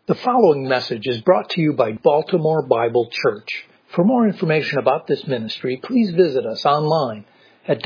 The following message is brought to you by Baltimore Bible Church. For more information about this ministry, please visit us online at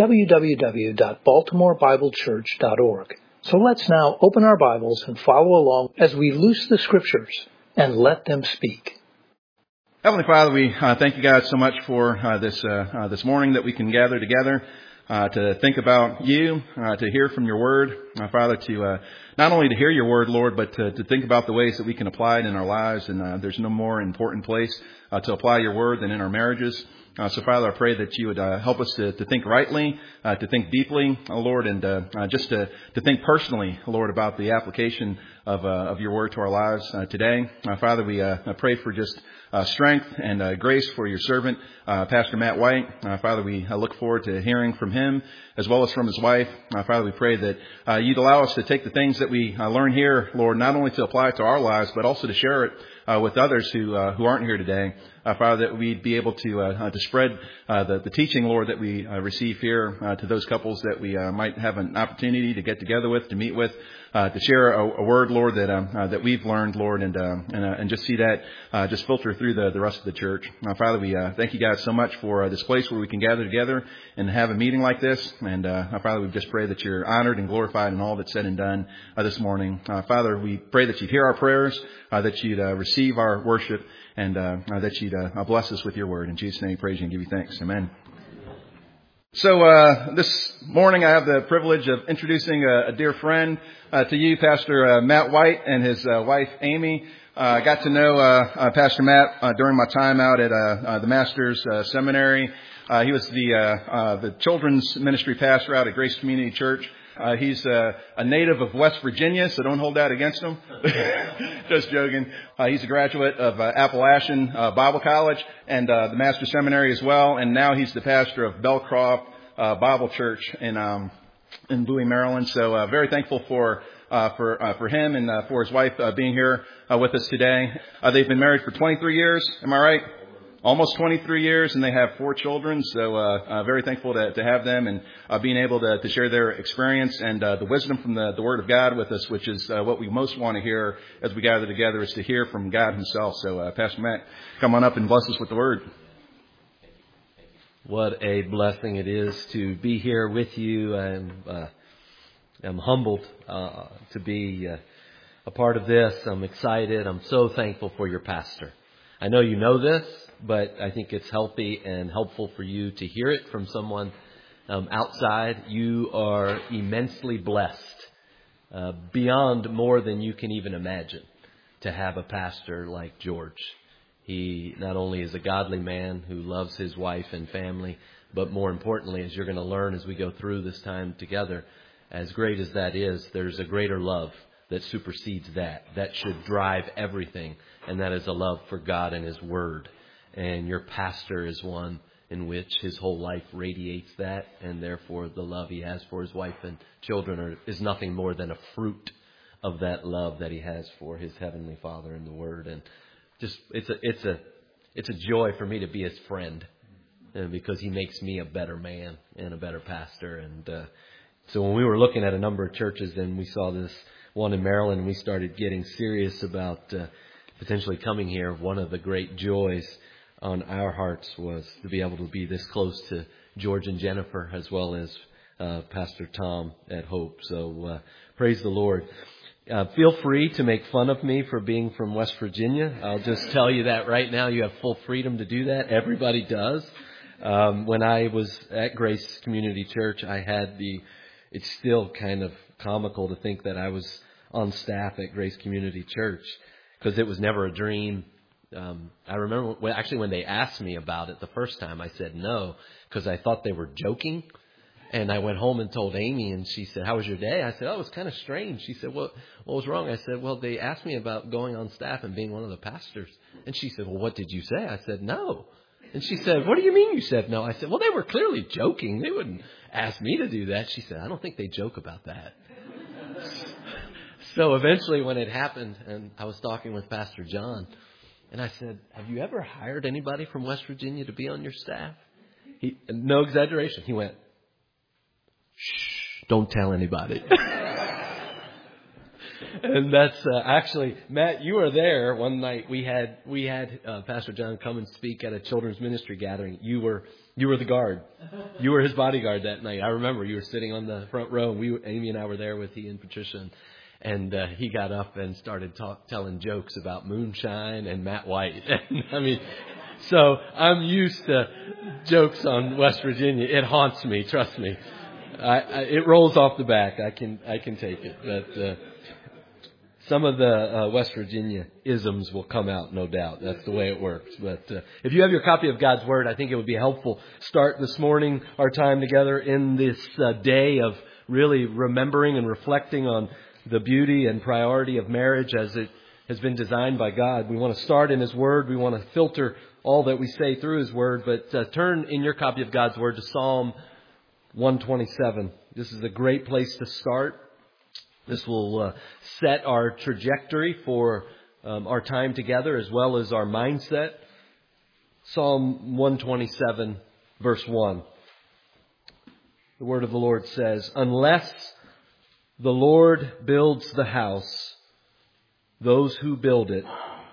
www.baltimorebiblechurch.org. So let's now open our Bibles and follow along as we loose the Scriptures and let them speak. Heavenly Father, we thank you, God, so much for this morning that we can gather together to think about you, to hear from your word. Father, to not only to hear your word, Lord, but to think about the ways that we can apply it in our lives. And there's no more important place to apply your word than in our marriages. So, Father, I pray that you would help us to think rightly, to think deeply, Lord, and just to think personally, Lord, about the application of your word to our lives today. Father, we pray for just strength and grace for your servant, Pastor Matt White. Father, we look forward to hearing from him as well as from his wife. Father, we pray that you'd allow us to take the things that we learn here, Lord, not only to apply it to our lives, but also to share it with others who aren't here today. Father, that we'd be able to spread the teaching, Lord, that we receive here to those couples that we might have an opportunity to get together with, to meet with, to share a word, Lord, that we've learned, Lord, and just see that just filter through the rest of the church. Father, we thank you, God, so much for this place where we can gather together and have a meeting like this. And Father, we just pray that you're honored and glorified in all that's said and done this morning. Father, we pray that you'd hear our prayers, that you'd receive our worship, and that you'd bless us with your word. In Jesus' name, praise you and give you thanks. Amen. So this morning I have the privilege of introducing a dear friend to you, Pastor Matt White and his wife, Amy. I got to know Pastor Matt during my time out at the Master's Seminary. He was the children's ministry pastor out at Grace Community Church. He's a native of West Virginia, so don't hold that against him. Just joking. He's a graduate of Appalachian Bible College and the Master's Seminary as well. And now he's the pastor of Belcroft Bible Church in Bowie, Maryland. So very thankful for him and for his wife being here with us today. They've been married for 23 years. Am I right? Almost 23 years, and they have 4 children. So very thankful to have them and being able to share their experience and the wisdom from the Word of God with us, which is what we most want to hear as we gather together, is to hear from God himself. So Pastor Matt, come on up and bless us with the Word. What a blessing it is to be here with you. I'm humbled to be a part of this. I'm excited. I'm so thankful for your pastor. I know you know this, but I think it's healthy and helpful for you to hear it from someone outside. You are immensely blessed, beyond more than you can even imagine, to have a pastor like George. He not only is a godly man who loves his wife and family, but more importantly, as you're going to learn as we go through this time together, as great as that is, there's a greater love that supersedes that. That should drive everything, and that is a love for God and his word. And your pastor is one in which his whole life radiates that, and therefore the love he has for his wife and children is nothing more than a fruit of that love that he has for his heavenly Father in the Word. And just it's a joy for me to be his friend, because he makes me a better man and a better pastor. And so when we were looking at a number of churches, and we saw this one in Maryland, and we started getting serious about potentially coming here, one of the great joys on our hearts was to be able to be this close to George and Jennifer, as well as Pastor Tom at Hope. So praise the Lord. Feel free to make fun of me for being from West Virginia. I'll just tell you that right now. You have full freedom to do that. Everybody does. When I was at Grace Community Church, it's still kind of comical to think that I was on staff at Grace Community Church, because it was never a dream. I remember when they asked me about it the first time, I said no, because I thought they were joking. And I went home and told Amy, and she said, "How was your day?" I said, "Oh, it was kind of strange." She said, "What was wrong?" I said, "Well, they asked me about going on staff and being one of the pastors." And she said, "Well, what did you say?" I said, "No." And she said, "What do you mean you said no?" I said, "Well, they were clearly joking. They wouldn't ask me to do that." She said, "I don't think they joke about that." So eventually when it happened, and I was talking with Pastor John, and I said, "Have you ever hired anybody from West Virginia to be on your staff?" No exaggeration. He went, "Shh, don't tell anybody." And that's actually, Matt, you were there one night. We had Pastor John come and speak at a children's ministry gathering. You were the guard. You were his bodyguard that night. I remember you were sitting on the front row. And Amy and I were there with he and Patricia. And he got up and started telling jokes about moonshine and Matt White. I mean, so I'm used to jokes on West Virginia. It haunts me, trust me. It rolls off the back. I can take it. But some of the West Virginia isms will come out, no doubt. That's the way it works. But if you have your copy of God's Word, I think it would be helpful. Start this morning our time together in this day of really remembering and reflecting on the beauty and priority of marriage as it has been designed by God. We want to start in His Word. We want to filter all that we say through His Word. But turn in your copy of God's Word to Psalm 127. This is a great place to start. This will set our trajectory for our time together as well as our mindset. Psalm 127, verse 1. The word of the Lord says, "Unless the Lord builds the house, those who build it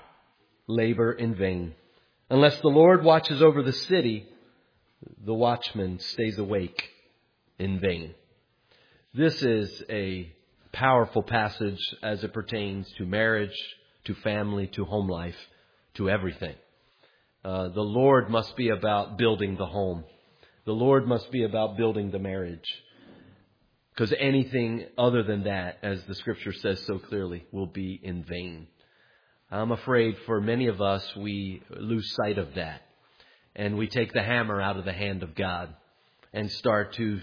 labor in vain. Unless the Lord watches over the city, the watchman stays awake in vain." This is a powerful passage as it pertains to marriage, to family, to home life, to everything. The Lord must be about building the home. The Lord must be about building the marriage. Because anything other than that, as the Scripture says so clearly, will be in vain. I'm afraid for many of us, we lose sight of that. And we take the hammer out of the hand of God and start to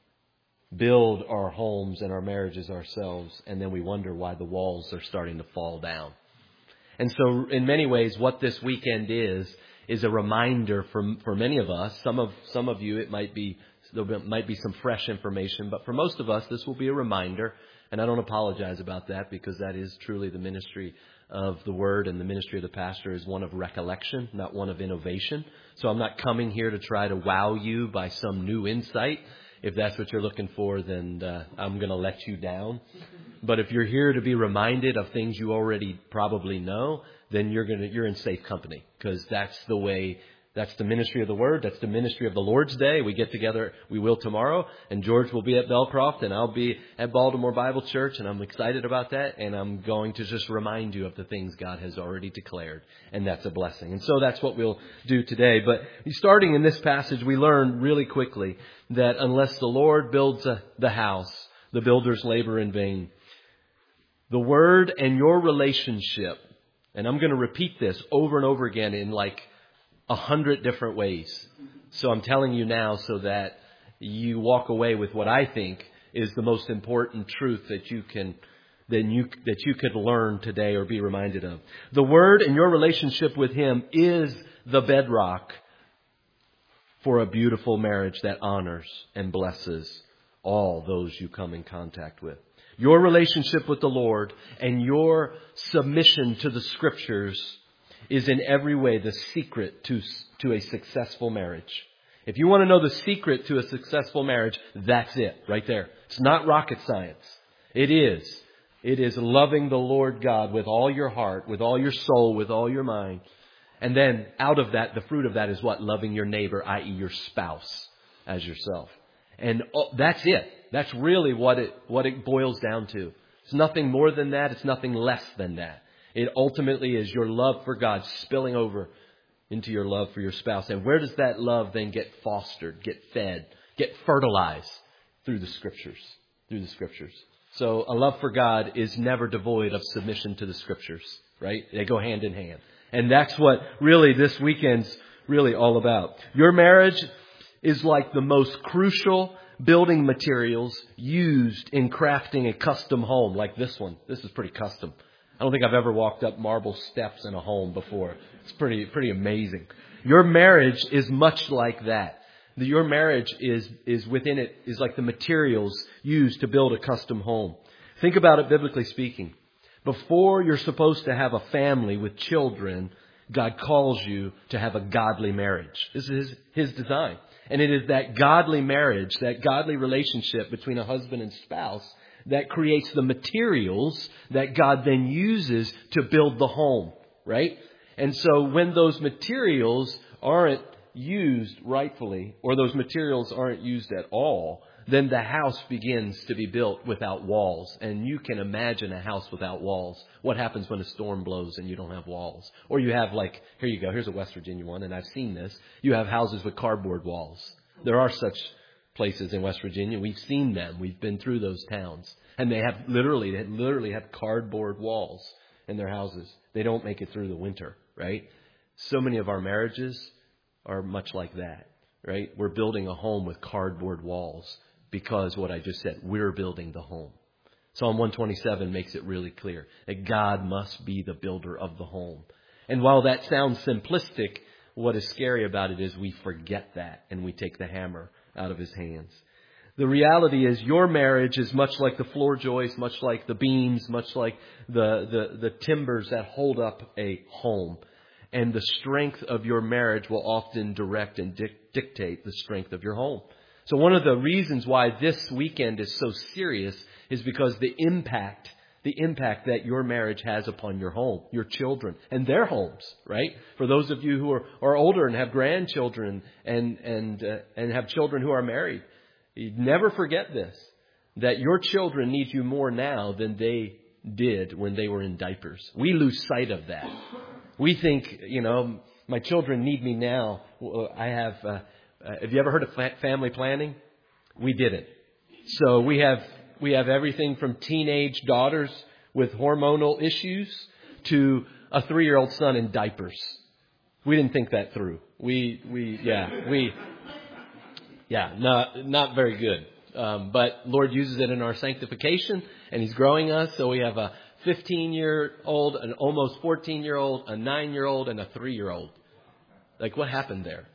build our homes and our marriages ourselves. And then we wonder why the walls are starting to fall down. And so in many ways, what this weekend is a reminder for many of us. Some of you, there might be some fresh information, but for most of us, this will be a reminder. And I don't apologize about that, because that is truly the ministry of the Word, and the ministry of the pastor is one of recollection, not one of innovation. So I'm not coming here to try to wow you by some new insight. If that's what you're looking for, then I'm going to let you down. But if you're here to be reminded of things you already probably know, then you're in safe company, because that's the way. That's the ministry of the Word. That's the ministry of the Lord's Day. We get together. We will tomorrow. And George will be at Belcroft, and I'll be at Baltimore Bible Church. And I'm excited about that. And I'm going to just remind you of the things God has already declared. And that's a blessing. And so that's what we'll do today. But starting in this passage, we learn really quickly that unless the Lord builds the house, the builders labor in vain. The Word and your relationship, and I'm going to repeat this over and over again in 100 different ways. So I'm telling you now so that you walk away with what I think is the most important truth that you could learn today or be reminded of. The Word and your relationship with Him is the bedrock for a beautiful marriage that honors and blesses all those you come in contact with. Your relationship with the Lord and your submission to the Scriptures is in every way the secret to a successful marriage. If you want to know the secret to a successful marriage, that's it right there. It's not rocket science. It is loving the Lord God with all your heart, with all your soul, with all your mind. And then out of that, the fruit of that is what? Loving your neighbor, i.e. your spouse, as yourself. And that's it. That's really what it boils down to. It's nothing more than that. It's nothing less than that. It ultimately is your love for God spilling over into your love for your spouse. And where does that love then get fostered, get fed, get fertilized? Through the Scriptures. Through the Scriptures. So a love for God is never devoid of submission to the Scriptures, right? They go hand in hand. And that's what really this weekend's really all about. Your marriage is like the most crucial building materials used in crafting a custom home like this one. This is pretty custom. I don't think I've ever walked up marble steps in a home before. It's pretty amazing. Your marriage is much like that. Your marriage is within it, is like the materials used to build a custom home. Think about it biblically speaking. Before you're supposed to have a family with children, God calls you to have a godly marriage. This is His design. And it is that godly marriage, that godly relationship between a husband and spouse that creates the materials that God then uses to build the home, right? And so when those materials aren't used rightfully, or those materials aren't used at all, then the house begins to be built without walls. And you can imagine a house without walls. What happens when a storm blows and you don't have walls? Or you have here you go, here's a West Virginia one, and I've seen this. You have houses with cardboard walls. There are such places in West Virginia. We've seen them. We've been through those towns. And they literally have cardboard walls in their houses. They don't make it through the winter, right? So many of our marriages are much like that, right? We're building a home with cardboard walls because what I just said, we're building the home. Psalm 127 makes it really clear that God must be the builder of the home. And while that sounds simplistic, what is scary about it is we forget that and we take the hammer out of his hands. The reality is your marriage is much like the floor joists, much like the beams, much like the timbers that hold up a home. And the strength of your marriage will often direct and dictate the strength of your home. So one of the reasons why this weekend is so serious is because the impact that your marriage has upon your home, your children, and their homes, right? For those of you who are older and have grandchildren and have children who are married, you never forget this, that your children need you more now than they did when they were in diapers. We lose sight of that. We think, my children need me now. Have you ever heard of family planning? We didn't. So we have everything from teenage daughters with hormonal issues to a 3-year-old son in diapers. We didn't think that through. Not very good. But Lord uses it in our sanctification, and He's growing us. So we have a 15-year-old, an almost 14-year-old, a 9-year-old, and a 3-year-old. Like, what happened there?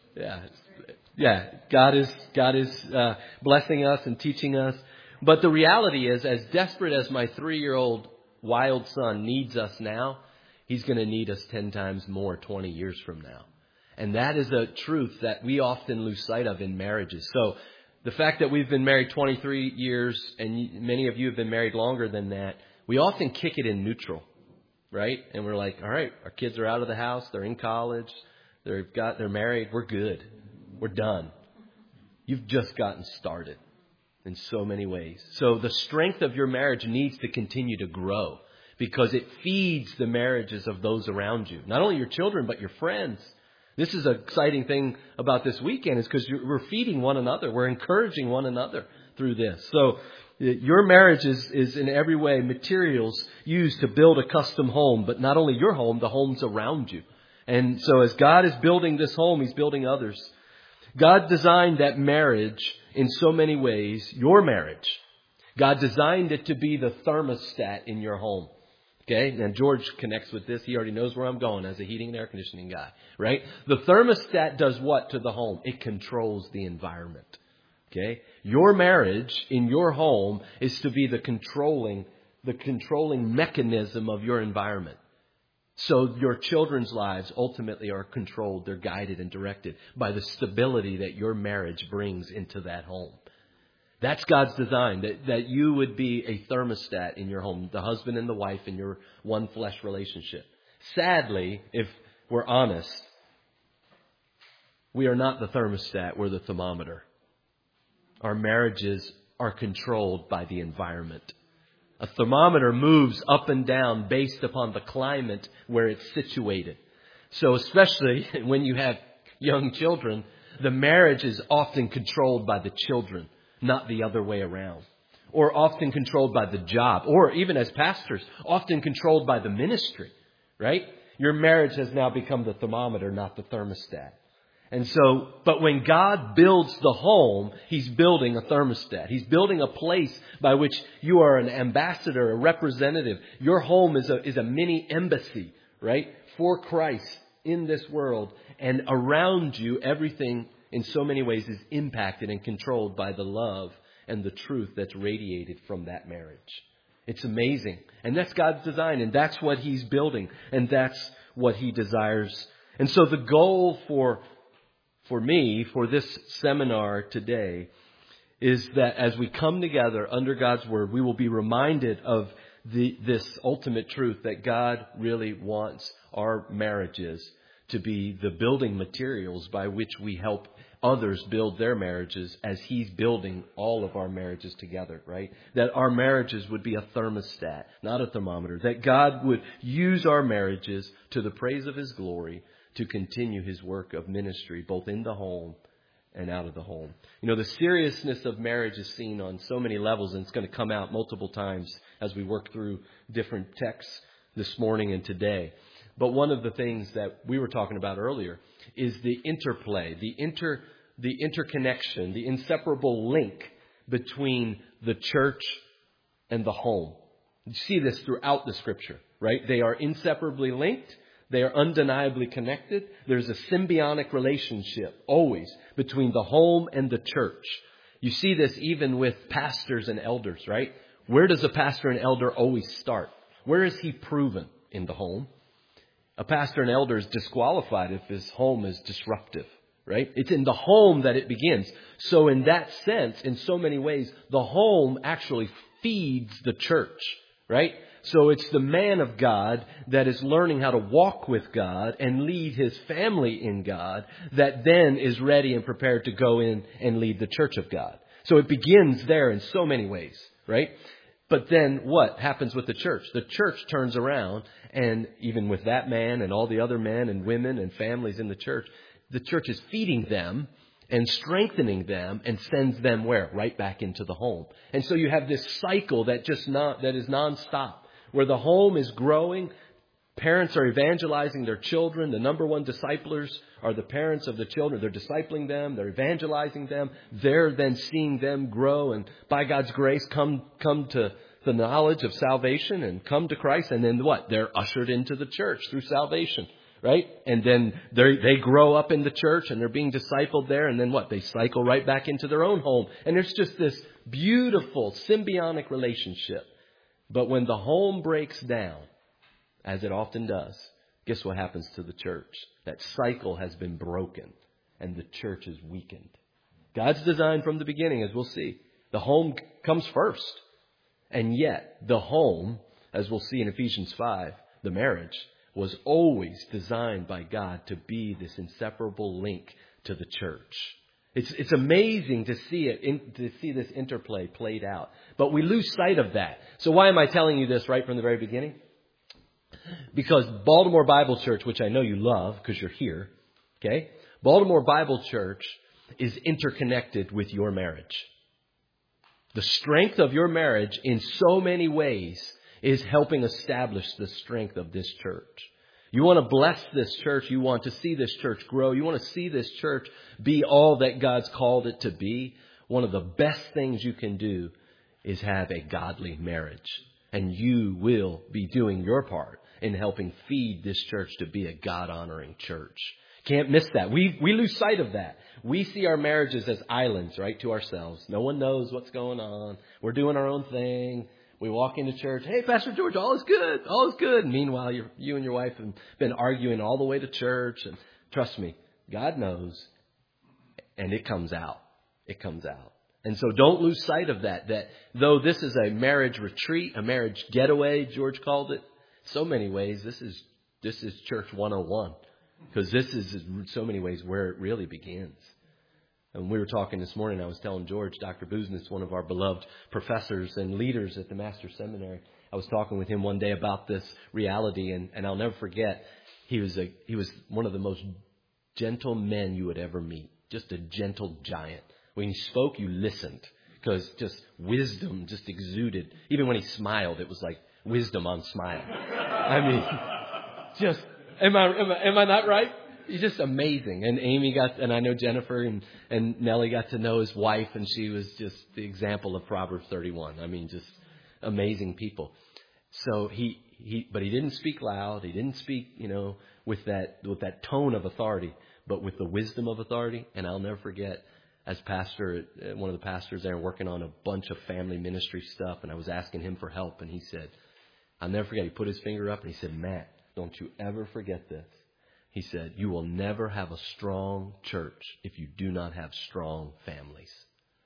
Yeah. God is blessing us and teaching us. But the reality is, as desperate as my 3-year-old wild son needs us now, he's going to need us 10 times more 20 years from now. And that is a truth that we often lose sight of in marriages. So the fact that we've been married 23 years, and many of you have been married longer than that, we often kick it in neutral, right? And we're like, all right, our kids are out of the house, they're in college, they're married, we're good, we're done. You've just gotten started in so many ways. So the strength of your marriage needs to continue to grow because it feeds the marriages of those around you. Not only your children, but your friends. This is an exciting thing about this weekend is because we're feeding one another. We're encouraging one another through this. So your marriage is in every way materials used to build a custom home, but not only your home, the homes around you. And so as God is building this home, He's building others. God designed that marriage in so many ways, your marriage. God designed it to be the thermostat in your home. Okay, and George connects with this. He already knows where I'm going as a heating and air conditioning guy, right? The thermostat does what to the home? It controls the environment. Okay, your marriage in your home is to be the controlling mechanism of your environment. So your children's lives ultimately are controlled. They're guided and directed by the stability that your marriage brings into that home. That's God's design, that you would be a thermostat in your home, the husband and the wife in your one flesh relationship. Sadly, if we're honest, we are not the thermostat, we're the thermometer. Our marriages are controlled by the environment. A thermometer moves up and down based upon the climate where it's situated. So especially when you have young children, the marriage is often controlled by the children, not the other way around. Or often controlled by the job. Or even as pastors, often controlled by the ministry, right? Your marriage has now become the thermometer, not the thermostat. And so, but when God builds the home, He's building a thermostat. He's building a place by which you are an ambassador, a representative. Your home is a mini embassy, right? For Christ in this world. And around you, everything in so many ways is impacted and controlled by the love and the truth that's radiated from that marriage. It's amazing. And that's God's design. And that's what He's building. And that's what He desires. And so the goal for me, for this seminar today, is that as we come together under God's Word, we will be reminded of this ultimate truth that God really wants our marriages to be the building materials by which we help others build their marriages as He's building all of our marriages together, right? That our marriages would be a thermostat, not a thermometer. That God would use our marriages to the praise of His glory to continue His work of ministry, both in the home and out of the home. You know, the seriousness of marriage is seen on so many levels, and it's going to come out multiple times as we work through different texts this morning and today. But one of the things that we were talking about earlier is the interplay, the interconnection, the inseparable link between the church and the home. You see this throughout the Scripture, right? They are inseparably linked. They are undeniably connected. There's a symbiotic relationship always between the home and the church. You see this even with pastors and elders, right? Where does a pastor and elder always start? Where is he proven? In the home. A pastor and elder is disqualified if his home is disruptive, right? It's in the home that it begins. So in that sense, in so many ways, the home actually feeds the church, right? So it's the man of God that is learning how to walk with God and lead his family in God that then is ready and prepared to go in and lead the church of God. So it begins there in so many ways, right? But then what happens with the church? The church turns around, and even with that man and all the other men and women and families in the church is feeding them and strengthening them and sends them where? Right back into the home. And so you have this cycle that is nonstop, where the home is growing. Parents are evangelizing their children. The number one disciplers are the parents of the children. They're discipling them. They're evangelizing them. They're then seeing them grow and by God's grace come to the knowledge of salvation and come to Christ. And then what? They're ushered into the church through salvation, right? And then they grow up in the church and they're being discipled there. And then what? They cycle right back into their own home. And there's just this beautiful symbiotic relationship. But when the home breaks down, as it often does, guess what happens to the church? That cycle has been broken and the church is weakened. God's design from the beginning, as we'll see, the home comes first. And yet the home, as we'll see in Ephesians 5, the marriage, was always designed by God to be this inseparable link to the church. It's amazing to see to see this interplay played out. But we lose sight of that. So why am I telling you this right from the very beginning? Because Baltimore Bible Church, which I know you love because you're here, okay? Baltimore Bible Church is interconnected with your marriage. The strength of your marriage in so many ways is helping establish the strength of this church. You want to bless this church. You want to see this church grow. You want to see this church be all that God's called it to be. One of the best things you can do is have a godly marriage. And you will be doing your part in helping feed this church to be a God-honoring church. Can't miss that. We lose sight of that. We see our marriages as islands, right, to ourselves. No one knows what's going on. We're doing our own thing. We walk into church. Hey, Pastor George, all is good. All is good. And meanwhile, you and your wife have been arguing all the way to church. And trust me, God knows. And it comes out. It comes out. And so don't lose sight of that though this is a marriage retreat, a marriage getaway, George called it, so many ways, this is church 101. Because this is in so many ways where it really begins. And we were talking this morning, I was telling George, Dr. Business, one of our beloved professors and leaders at the Master's Seminary, I was talking with him one day about this reality, and I'll never forget, he was one of the most gentle men you would ever meet. Just a gentle giant. When he spoke, you listened, because just wisdom just exuded. Even when he smiled, it was like wisdom on smile. I mean, just, am I not right? He's just amazing. And Amy and I know Jennifer and Nellie got to know his wife, and she was just the example of Proverbs 31. I mean, just amazing people. So but he didn't speak loud. He didn't speak, with that tone of authority, but with the wisdom of authority. And I'll never forget, as pastor, one of the pastors there working on a bunch of family ministry stuff, and I was asking him for help, and he said, I'll never forget, he put his finger up and he said, Matt, don't you ever forget this. He said, you will never have a strong church if you do not have strong families.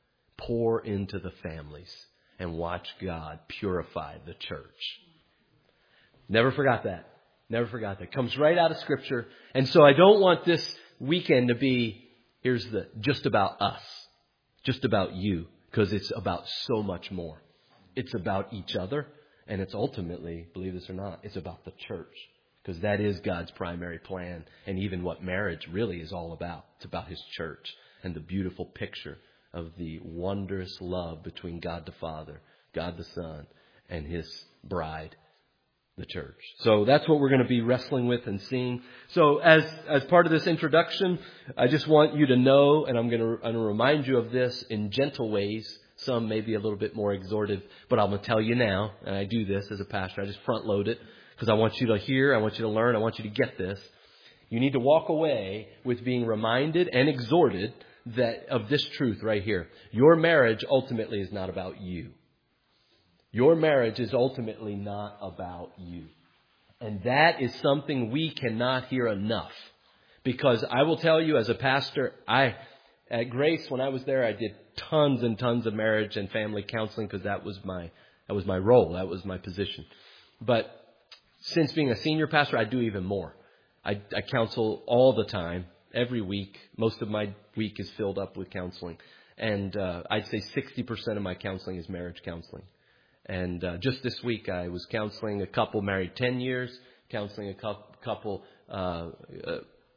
pour into the families and watch God purify the church. Never forgot that. Never forgot that. Comes right out of Scripture. And so I don't want this weekend to be, just about us. Just about you. Because it's about so much more. It's about each other. And it's ultimately, believe this or not, it's about the church. Because that is God's primary plan. And even what marriage really is all about. It's about His church. And the beautiful picture of the wondrous love between God the Father, God the Son, and His bride, the church. So that's what we're going to be wrestling with and seeing. So as part of this introduction, I just want you to know, and I'm going to remind you of this in gentle ways. Some may be a little bit more exhortive, but I'm going to tell you now, and I do this as a pastor. I just front load it because I want you to hear, I want you to learn, I want you to get this. You need to walk away with being reminded and exhorted that of this truth right here. Your marriage ultimately is not about you. Your marriage is ultimately not about you. And that is something we cannot hear enough. Because I will tell you as a pastor, at Grace, when I was there, I did tons and tons of marriage and family counseling because that was my role. That was my position. But since being a senior pastor, I do even more. I counsel all the time, every week. Most of my week is filled up with counseling. And I'd say 60% of my counseling is marriage counseling. And just this week, I was counseling a couple married 10 years, counseling a couple, a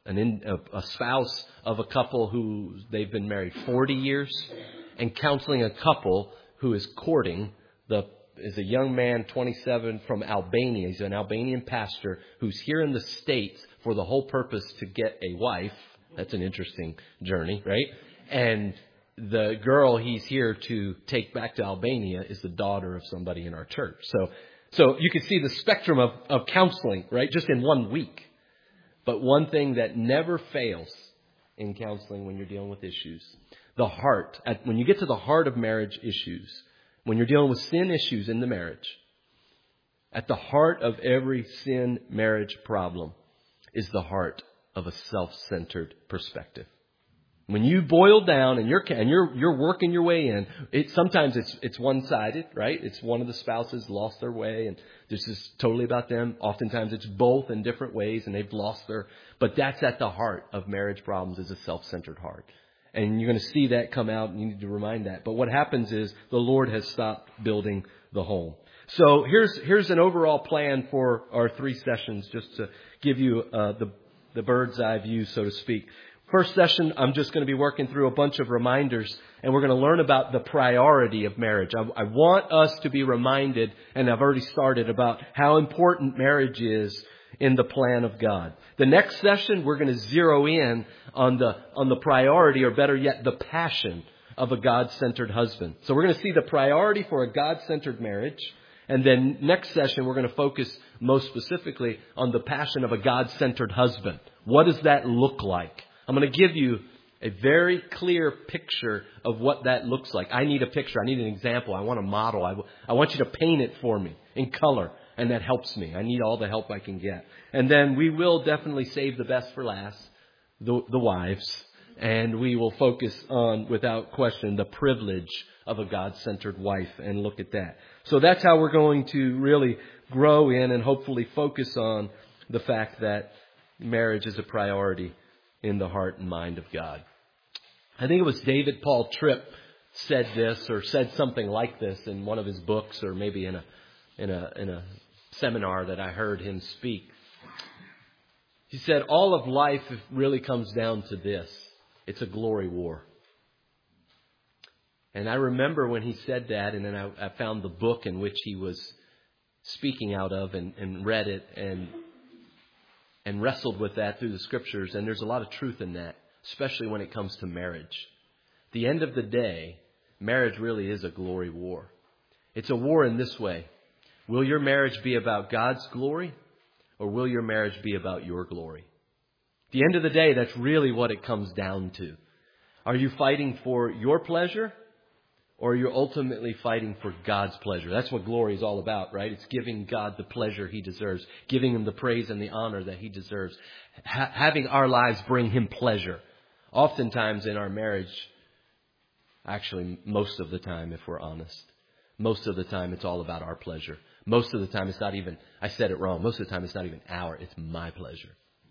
spouse of a couple who they've been married 40 years, and counseling a couple who is courting is a young man, 27, from Albania. He's an Albanian pastor who's here in the States for the whole purpose to get a wife. That's an interesting journey, right? And the girl he's here to take back to Albania is the daughter of somebody in our church. So you can see the spectrum of counseling, right? Just in 1 week. But one thing that never fails in counseling when you're dealing with issues, the heart. When you get to the heart of marriage issues, when you're dealing with sin issues in the marriage, at the heart of every sin marriage problem is the heart of a self-centered perspective. When you boil down and you're working your way in, sometimes it's one-sided, right? It's one of the spouses lost their way and this is totally about them. Oftentimes it's both in different ways and they've lost but that's at the heart of marriage problems, is a self-centered heart. And you're going to see that come out and you need to remind that. But what happens is the Lord has stopped building the home. So here's an overall plan for our 3 sessions, just to give you the bird's eye view, so to speak. First session, I'm just going to be working through a bunch of reminders, and we're going to learn about the priority of marriage. I want us to be reminded, and I've already started, about how important marriage is in the plan of God. The next session, we're going to zero in on the priority, or better yet, the passion of a God-centered husband. So we're going to see the priority for a God-centered marriage. And then next session, we're going to focus most specifically on the passion of a God-centered husband. What does that look like? I'm going to give you a very clear picture of what that looks like. I need a picture. I need an example. I want a model. I want you to paint it for me in color. And that helps me. I need all the help I can get. And then we will definitely save the best for last, the wives. And we will focus on, without question, the privilege of a God-centered wife and look at that. So that's how we're going to really grow in and hopefully focus on the fact that marriage is a priority in the heart and mind of God. I think it was David Paul Tripp said this, or said something like this in one of his books, or maybe in a seminar that I heard him speak. He said, all of life really comes down to this. It's a glory war. And I remember when he said that, and then I found the book in which he was speaking out of and read it and wrestled with that through the scriptures. And there's a lot of truth in that, especially when it comes to marriage. At the end of the day, marriage really is a glory war. It's a war in this way. Will your marriage be about God's glory, or will your marriage be about your glory? At the end of the day, that's really what it comes down to. Are you fighting for your pleasure, or are you ultimately fighting for God's pleasure? That's what glory is all about, right? It's giving God the pleasure He deserves, giving Him the praise and the honor that He deserves, having our lives bring Him pleasure. Oftentimes in our marriage, Actually, most of the time, if we're honest, most of the time it's all about our pleasure. Most of the time it's not even, I said it wrong, most of the time it's not even it's my pleasure.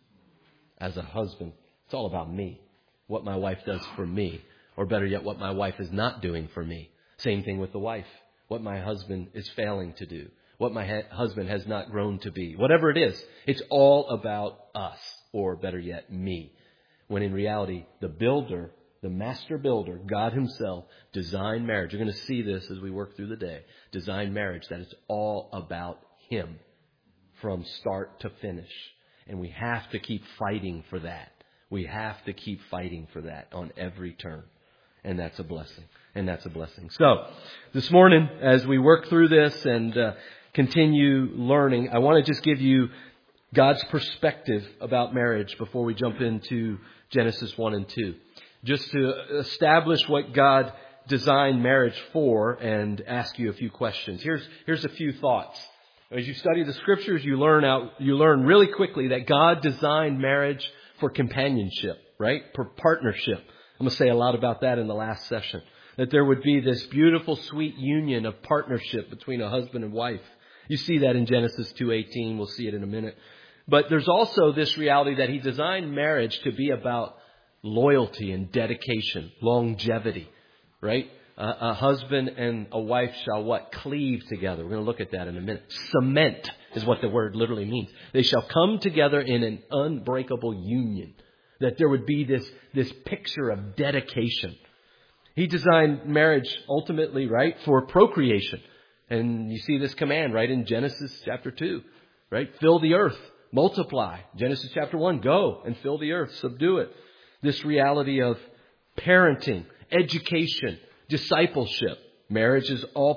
As a husband, it's all about me. What my wife does for me. Or better yet, what my wife is not doing for me. Same thing with the wife. What my husband is failing to do. What my husband has not grown to be. Whatever it is, it's all about us. Or better yet, me. When in reality, the builder, the master builder, God himself, designed marriage. You're going to see this as we work through the day. Designed marriage, that it's all about him from start to finish. And we have to keep fighting for that. We have to keep fighting for that on every turn. And that's a blessing. And that's a blessing. So, this morning, as we work through this and continue learning, I want to just give you God's perspective about marriage before we jump into Genesis 1 and 2. Just to establish what God designed marriage for and ask you a few questions. Here's a few thoughts. As you study the scriptures, you learn really quickly that God designed marriage for companionship, right? For partnership. I'm going to say a lot about that in the last session. That there would be this beautiful, sweet union of partnership between a husband and wife. You see that in Genesis 2:18. We'll see it in a minute. But there's also this reality that he designed marriage to be about loyalty and dedication, longevity, right? A husband and a wife shall what? Cleave together. We're going to look at that in a minute. Cement is what the word literally means. They shall come together in an unbreakable union. That there would be this picture of dedication. He designed marriage ultimately, right, for procreation. And you see this command, right, in Genesis chapter 2, right? Fill the earth, multiply. Genesis chapter 1, go and fill the earth, subdue it. This reality of parenting, education, discipleship. Marriage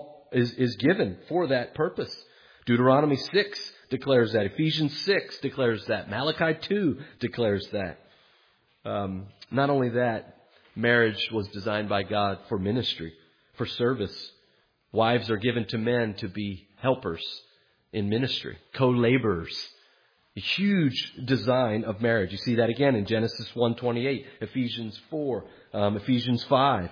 is given for that purpose. Deuteronomy 6 declares that. Ephesians 6 declares that. Malachi 2 declares that. Not only that, marriage was designed by God for ministry, for service. Wives are given to men to be helpers in ministry, co-laborers. A huge design of marriage. You see that again in Genesis 1:28, Ephesians 4, Ephesians 5.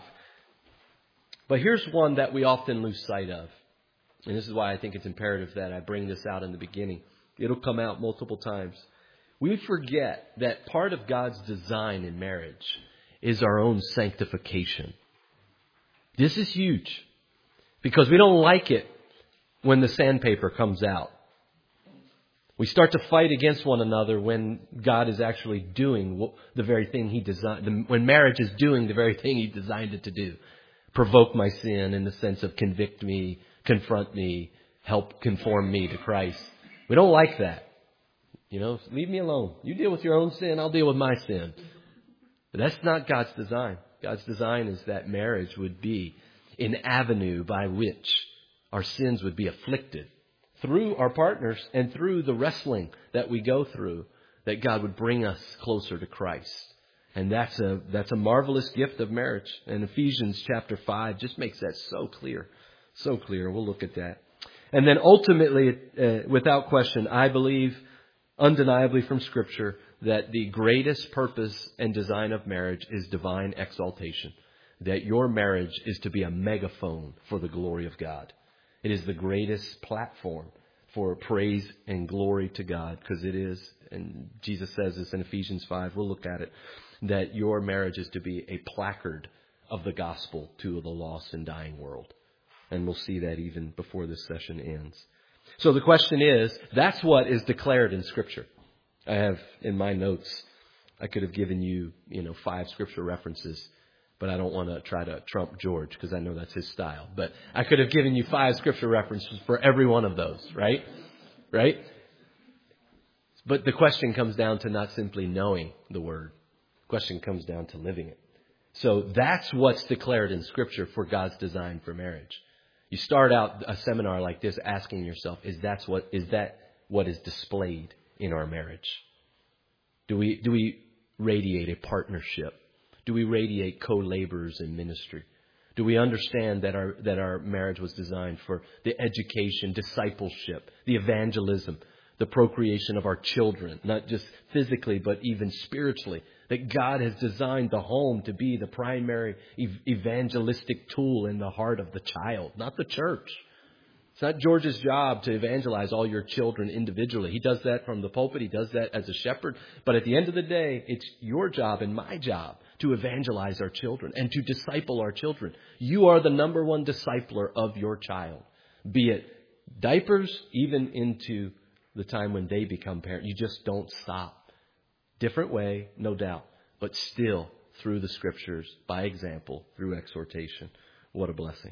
But here's one that we often lose sight of. And this is why I think it's imperative that I bring this out in the beginning. It'll come out multiple times. We forget that part of God's design in marriage is our own sanctification. This is huge because we don't like it when the sandpaper comes out. We start to fight against one another when God is actually doing the very thing He designed. When marriage is doing the very thing He designed it to do. Provoke my sin in the sense of convict me, confront me, help conform me to Christ. We don't like that. You know, leave me alone. You deal with your own sin, I'll deal with my sin. But that's not God's design. God's design is that marriage would be an avenue by which our sins would be afflicted through our partners and through the wrestling that we go through, that God would bring us closer to Christ. And that's a marvelous gift of marriage. And Ephesians chapter 5 just makes that so clear. So clear. We'll look at that. And then ultimately, without question, I believe undeniably from Scripture that the greatest purpose and design of marriage is divine exaltation. That your marriage is to be a megaphone for the glory of God. It is the greatest platform for praise and glory to God, because it is, and Jesus says this in Ephesians 5, we'll look at it, that your marriage is to be a placard of the gospel to the lost and dying world. And we'll see that even before this session ends. So the question is, that's what is declared in Scripture. I have in my notes, I could have given you, 5 Scripture references. But I don't want to try to trump George because I know that's his style. But I could have given you 5 Scripture references for every one of those, right? Right? But the question comes down to not simply knowing the Word. The question comes down to living it. So that's what's declared in Scripture for God's design for marriage. You start out a seminar like this asking yourself, is that what is displayed in our marriage? Do we radiate a partnership? Do we radiate co-laborers in ministry? Do we understand that our marriage was designed for the education, discipleship, the evangelism, the procreation of our children, not just physically, but even spiritually, That God has designed the home to be the primary evangelistic tool in the heart of the child, not the church. It's not George's job to evangelize all your children individually. He does that from the pulpit. He does that as a shepherd. But at the end of the day, it's your job and my job to evangelize our children and to disciple our children. You are the number one discipler of your child, be it diapers, even into the time when they become parents. You just don't stop. Different way, no doubt, but still through the Scriptures, by example, through exhortation. What a blessing.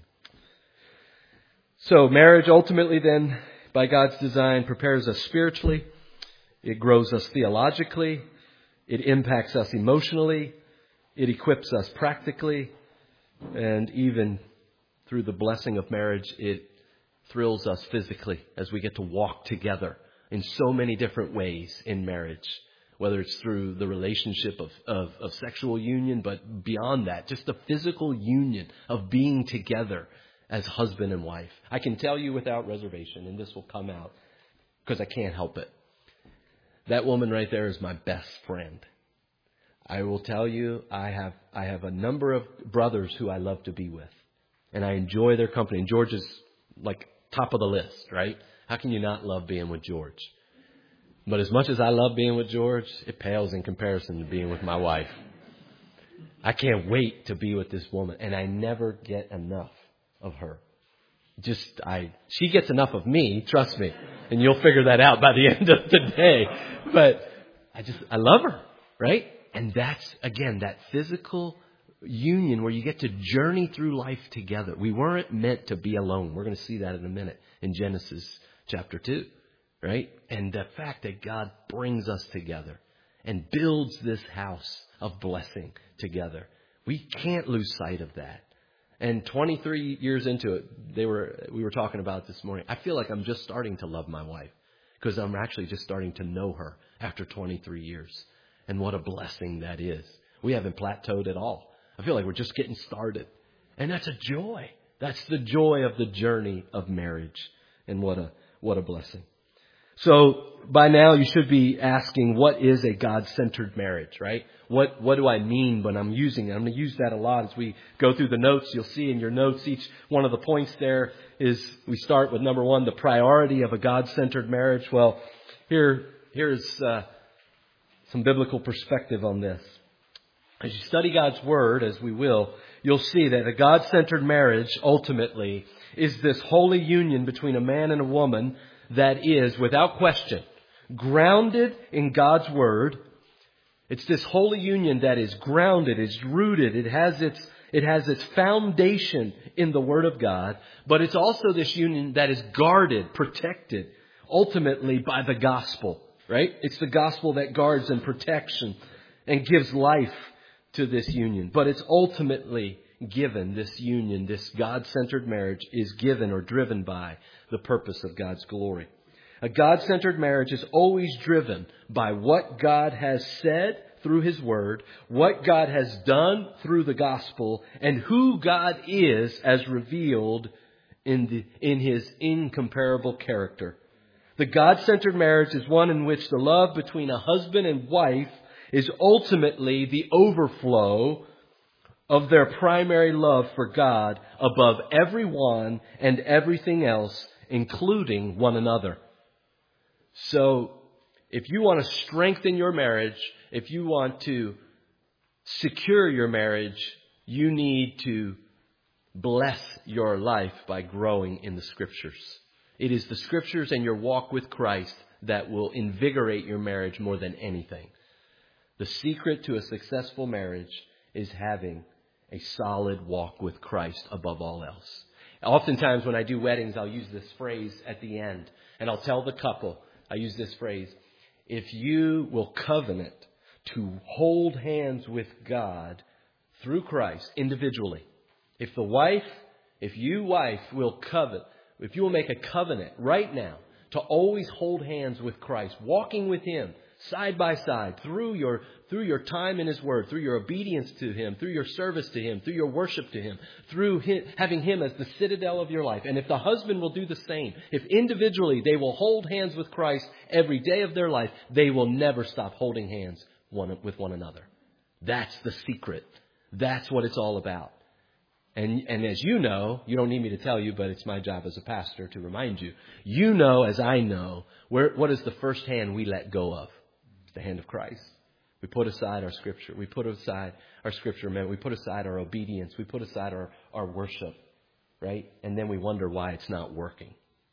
So marriage ultimately then, by God's design, prepares us spiritually. It grows us theologically. It impacts us emotionally. It equips us practically. And even through the blessing of marriage, it thrills us physically as we get to walk together in so many different ways in marriage. Whether it's through the relationship of sexual union, but beyond that, just the physical union of being together as husband and wife. I can tell you without reservation, and this will come out because I can't help it. That woman right there is my best friend. I will tell you, I have a number of brothers who I love to be with, and I enjoy their company. And George is like top of the list, right? How can you not love being with George? But as much as I love being with George, it pales in comparison to being with my wife. I can't wait to be with this woman, and I never get enough of her. She gets enough of me, trust me, and you'll figure that out by the end of the day. But I love her, right? And that's, again, that physical union where you get to journey through life together. We weren't meant to be alone. We're going to see that in a minute in Genesis chapter 2. Right? And the fact that God brings us together and builds this house of blessing together. We can't lose sight of that. And 23 years into it, we were talking about it this morning. I feel like I'm just starting to love my wife because I'm actually just starting to know her after 23 years. And what a blessing that is. We haven't plateaued at all. I feel like we're just getting started. And that's a joy. That's the joy of the journey of marriage. And what a blessing. So by now you should be asking, what is a God-centered marriage, right? What do I mean when I'm using it? I'm going to use that a lot as we go through the notes. You'll see in your notes, each one of the points there is, we start with number 1, the priority of a God-centered marriage. Well, here's some biblical perspective on this. As you study God's Word, as we will, you'll see that a God-centered marriage ultimately is this holy union between a man and a woman that is, without question, grounded in God's Word. It's this holy union that is grounded, it's rooted, it has its foundation in the Word of God, but it's also this union that is guarded, protected, ultimately by the gospel, right? It's the gospel that guards and protects and gives life to this union. But it's ultimately given, this union, this God-centered marriage is given or driven by the purpose of God's glory. A God-centered marriage is always driven by what God has said through His Word, what God has done through the gospel, and who God is as revealed in His incomparable character. The God-centered marriage is one in which the love between a husband and wife is ultimately the overflow of their primary love for God above everyone and everything else, including one another. So, if you want to strengthen your marriage, if you want to secure your marriage, you need to bless your life by growing in the Scriptures. It is the Scriptures and your walk with Christ that will invigorate your marriage more than anything. The secret to a successful marriage is having a solid walk with Christ above all else. Oftentimes when I do weddings, I'll use this phrase at the end. And I'll tell the couple, I use this phrase, if you will covenant to hold hands with God through Christ individually, if you will make a covenant right now to always hold hands with Christ, walking with Him side by side through your time in His Word, through your obedience to Him, through your service to Him, through your worship to Him, through having Him as the citadel of your life. And if the husband will do the same, if individually they will hold hands with Christ every day of their life, they will never stop holding hands with one another. That's the secret. That's what it's all about. And as you know, you don't need me to tell you, but it's my job as a pastor to remind you. You know, as I know, what is the first hand we let go of? It's the hand of Christ. We put aside our Scripture. We put aside our Scripture, man. We put aside our obedience. We put aside our worship, right? And then we wonder why it's not working.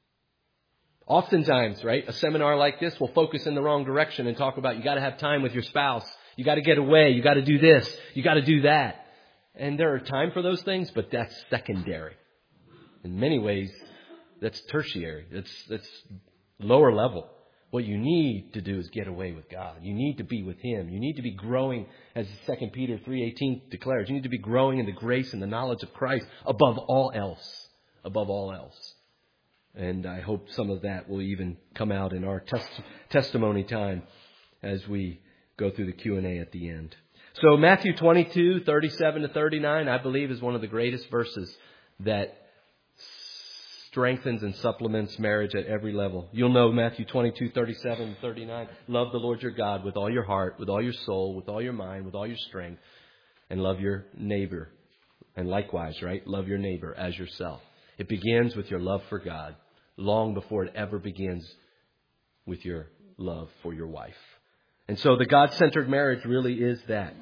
Oftentimes, right, a seminar like this will focus in the wrong direction and talk about you got to have time with your spouse. You got to get away. You got to do this. You got to do that. And there are time for those things, but that's secondary. In many ways, that's tertiary. That's lower level. What you need to do is get away with God. You need to be with Him. You need to be growing, as 2 Peter 3:18 declares. You need to be growing in the grace and the knowledge of Christ above all else. Above all else. And I hope some of that will even come out in our testimony time as we go through the Q&A at the end. So Matthew 22:37-39, I believe, is one of the greatest verses that strengthens and supplements marriage at every level. You'll know Matthew 22:37-39. Love the Lord your God with all your heart, with all your soul, with all your mind, with all your strength, and love your neighbor. And likewise, right? Love your neighbor as yourself. It begins with your love for God long before it ever begins with your love for your wife. And so the God-centered marriage really is that.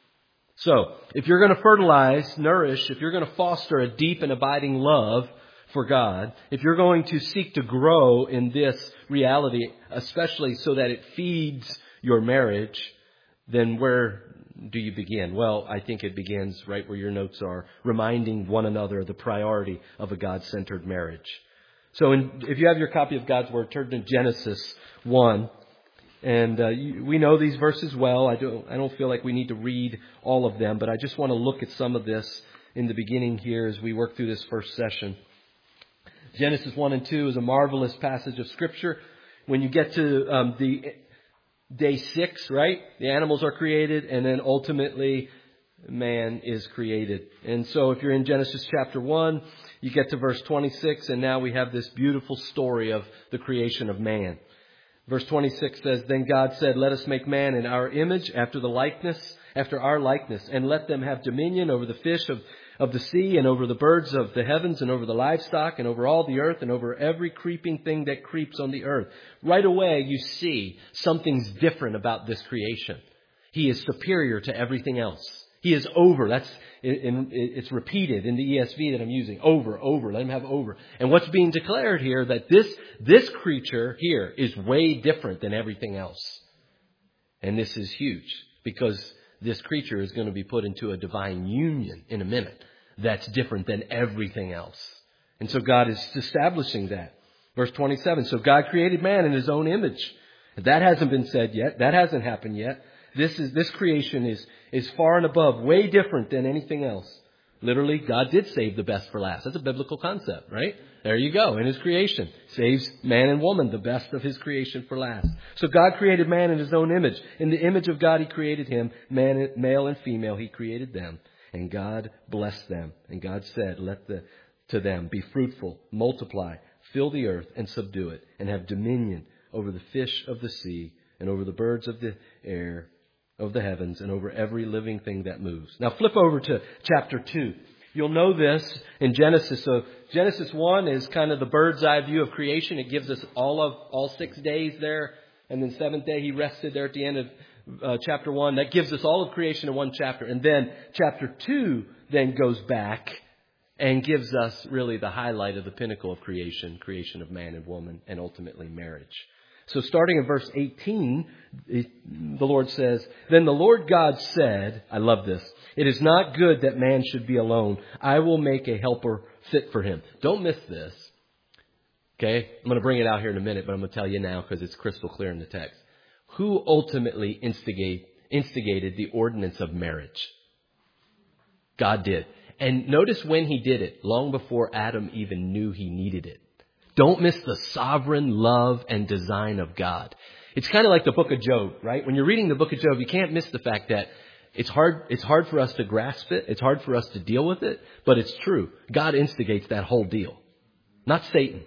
So if you're going to fertilize, nourish, if you're going to foster a deep and abiding love for God, if you're going to seek to grow in this reality, especially so that it feeds your marriage, then where do you begin? Well, I think it begins right where your notes are, reminding one another of the priority of a God-centered marriage. So if you have your copy of God's Word, turn to Genesis 1. And we know these verses well. I don't feel like we need to read all of them, but I just want to look at some of this in the beginning here as we work through this first session. Genesis 1 and 2 is a marvelous passage of Scripture. When you get to the day 6, right, the animals are created, and then ultimately man is created. And so if you're in Genesis chapter 1, you get to verse 26, and now we have this beautiful story of the creation of man. Verse 26 says, Then God said, Let us make man in our image, after our likeness, and let them have dominion over the fish of the sea, and over the birds of the heavens, and over the livestock, and over all the earth, and over every creeping thing that creeps on the earth. Right away, you see something's different about this creation. He is superior to everything else. He is over. It's repeated in the ESV that I'm using. Over. Let him have over. And what's being declared here, that this creature here is way different than everything else. And this is huge, because this creature is going to be put into a divine union in a minute that's different than everything else. And so God is establishing that. Verse 27, so God created man in His own image. That hasn't been said yet. That hasn't happened yet. This creation is far and above, way different than anything else. Literally, God did save the best for last. That's a biblical concept, right? There you go. In His creation, saves man and woman, the best of His creation for last. So God created man in His own image. In the image of God, He created him. Male and female, He created them. And God blessed them. And God said, to them, be fruitful, multiply, fill the earth and subdue it, and have dominion over the fish of the sea, and over the birds of the air, of the heavens, and over every living thing that moves. Now flip over to chapter 2. You'll know this in Genesis. So Genesis 1 is kind of the bird's eye view of creation. It gives us all 6 days there. And then 7th day He rested there at the end of chapter 1. That gives us all of creation in one chapter. And then chapter 2 then goes back and gives us really the highlight of the pinnacle of creation of man and woman, and ultimately marriage. So starting in verse 18, the Lord says, Then the Lord God said, I love this, it is not good that man should be alone. I will make a helper fit for him. Don't miss this. Okay? I'm going to bring it out here in a minute, but I'm going to tell you now because it's crystal clear in the text. Who ultimately instigated the ordinance of marriage? God did. And notice when He did it, long before Adam even knew he needed it. Don't miss the sovereign love and design of God. It's kind of like the book of Job, right? When you're reading the book of Job, you can't miss the fact that it's hard for us to grasp it. It's hard for us to deal with it, but it's true. God instigates that whole deal, not Satan.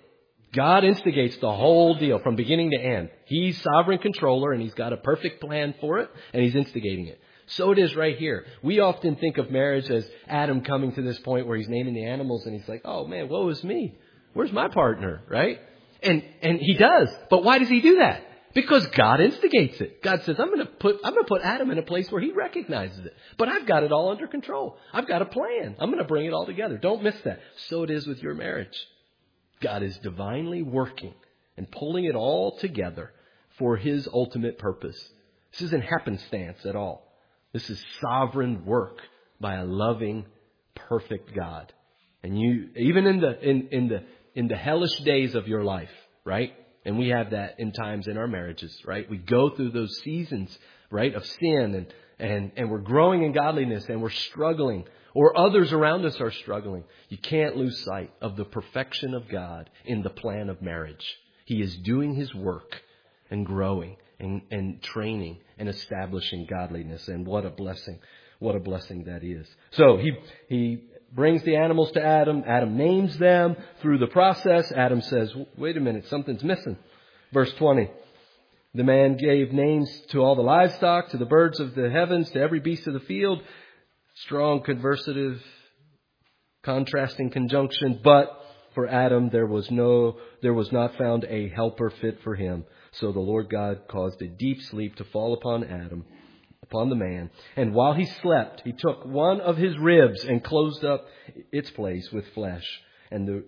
God instigates the whole deal from beginning to end. He's sovereign controller and He's got a perfect plan for it and He's instigating it. So it is right here. We often think of marriage as Adam coming to this point where he's naming the animals and he's like, oh man, woe is me. Where's my partner? Right? And he does. But why does he do that? Because God instigates it. God says, I'm going to put Adam in a place where he recognizes it. But I've got it all under control. I've got a plan. I'm going to bring it all together. Don't miss that. So it is with your marriage. God is divinely working and pulling it all together for His ultimate purpose. This isn't happenstance at all. This is sovereign work by a loving, perfect God. And you, even in the hellish days of your life, right? And we have that in times in our marriages, right? We go through those seasons, right, of sin and we're growing in godliness and we're struggling, or others around us are struggling. You can't lose sight of the perfection of God in the plan of marriage. He is doing His work and growing and training and establishing godliness. And what a blessing that is. So he brings the animals to Adam. Adam names them through the process. Adam says, wait a minute, something's missing. Verse 20. The man gave names to all the livestock, to the birds of the heavens, to every beast of the field. Strong conversative, contrasting conjunction. But for Adam, there was not found a helper fit for him. So the Lord God caused a deep sleep to fall upon Adam, upon the man. And while he slept, He took one of his ribs and closed up its place with flesh. Through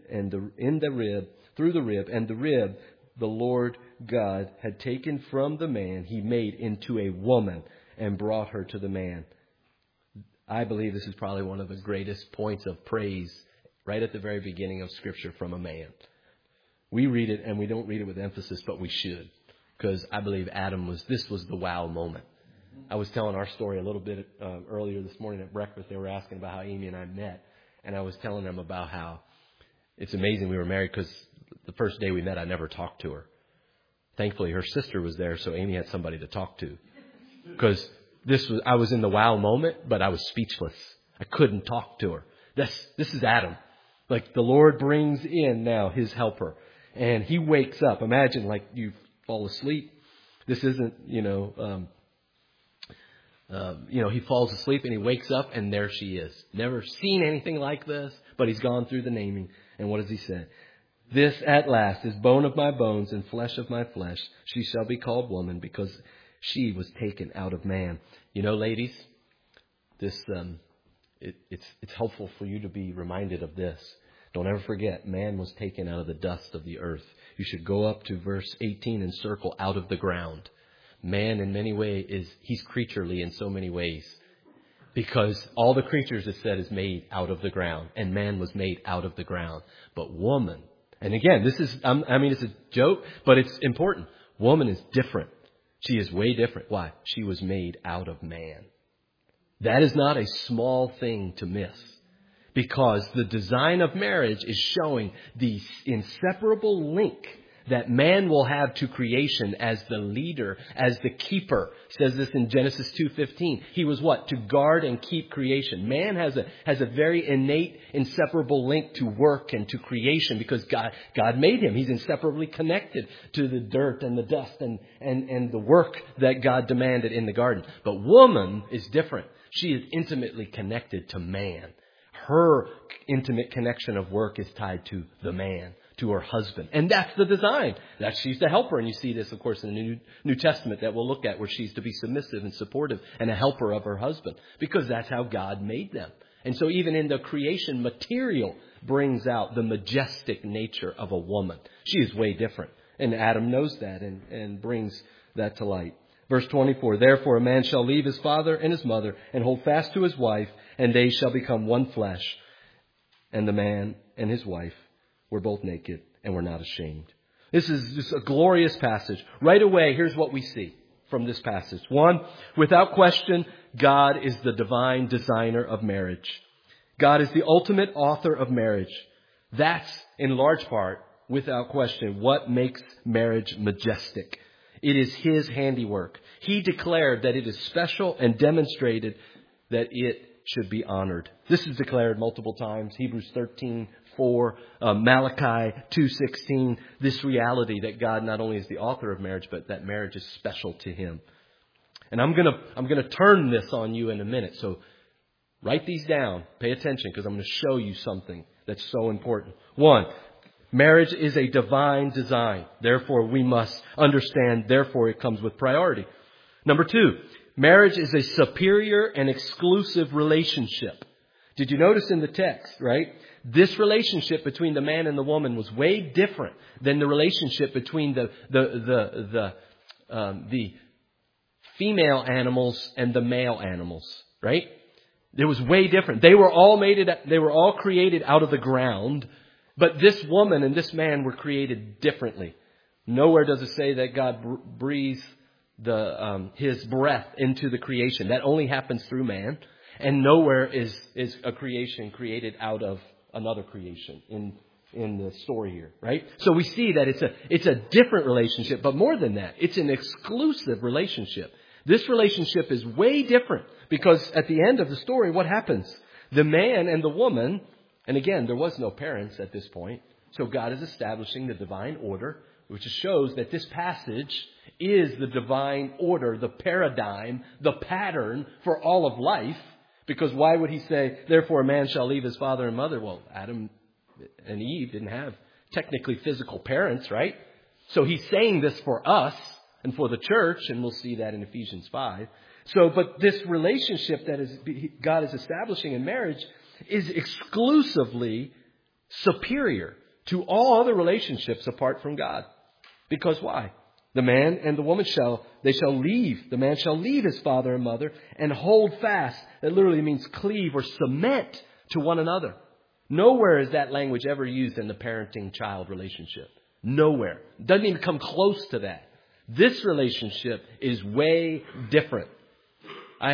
the rib, the Lord God had taken from the man, He made into a woman and brought her to the man. I believe this is probably one of the greatest points of praise right at the very beginning of Scripture from a man. We read it and we don't read it with emphasis, but we should. Because I believe this was the wow moment. I was telling our story a little bit earlier this morning at breakfast. They were asking about how Amy and I met. And I was telling them about how it's amazing we were married because the first day we met, I never talked to her. Thankfully, her sister was there, so Amy had somebody to talk to. Because I was in the wow moment, but I was speechless. I couldn't talk to her. This is Adam. Like the Lord brings in now His helper. And he wakes up. Imagine like you fall asleep. This isn't, he falls asleep and he wakes up and there she is. Never seen anything like this, but he's gone through the naming. And what does he say? This at last is bone of my bones and flesh of my flesh. She shall be called woman because she was taken out of man. You know, ladies, this, it's helpful for you to be reminded of this. Don't ever forget, man was taken out of the dust of the earth. You should go up to verse 18 and circle out of the ground. Man in many ways he's creaturely in so many ways. Because all the creatures, it said, is made out of the ground. And man was made out of the ground. But woman, and again, this is, it's a joke, but it's important. Woman is different. She is way different. Why? She was made out of man. That is not a small thing to miss. Because the design of marriage is showing the inseparable link that man will have to creation as the leader, as the keeper. It says this in Genesis 2:15. He was what? To guard and keep creation. Man has a very innate, inseparable link to work and to creation because God made him. He's inseparably connected to the dirt and the dust and the work that God demanded in the garden. But woman is different. She is intimately connected to man. Her intimate connection of work is tied to the man, to her husband. And that's the design. That she's the helper. And you see this, of course, in the New Testament that we'll look at where she's to be submissive and supportive and a helper of her husband. Because that's how God made them. And so even in the creation, material brings out the majestic nature of a woman. She is way different. And Adam knows that and brings that to light. Verse 24, therefore a man shall leave his father and his mother and hold fast to his wife, and they shall become one flesh. And the man and his wife were both naked and were not ashamed. This is just a glorious passage. Right away, here's what we see from this passage. One, without question, God is the divine designer of marriage. God is the ultimate author of marriage. That's, in large part, without question, what makes marriage majestic. It is His handiwork. He declared that it is special and demonstrated that it should be honored. This is declared multiple times. Hebrews 13, 4, Malachi 2:16, this reality that God not only is the author of marriage, but that marriage is special to Him. And I'm gonna turn this on you in a minute. So write these down. Pay attention, because I'm going to show you something that's so important. 1, marriage is a divine design. Therefore, we must understand. Therefore, it comes with priority. Number 2, marriage is a superior and exclusive relationship. Did you notice in the text, right? This relationship between the man and the woman was way different than the relationship between the female animals and the male animals, right? It was way different. They were all created out of the ground, but this woman and this man were created differently. Nowhere does it say that God breathes His breath into the creation. That only happens through man. And nowhere is a creation created out of another creation in the story here, right? So we see that it's a different relationship, but more than that, it's an exclusive relationship. This relationship is way different because at the end of the story, what happens? The man and the woman, and again, there was no parents at this point, so God is establishing the divine order, which shows that this passage is the divine order, the paradigm, the pattern for all of life. Because why would He say, therefore a man shall leave his father and mother? Well, Adam and Eve didn't have technically physical parents, right? So He's saying this for us and for the church, and we'll see that in Ephesians 5. But this relationship that God is establishing in marriage is exclusively superior to all other relationships apart from God. Because why? The man and the woman the man shall leave his father and mother and hold fast. That literally means cleave or cement to one another. Nowhere is that language ever used in the parenting-child relationship. Nowhere. It doesn't even come close to that. This relationship is way different. I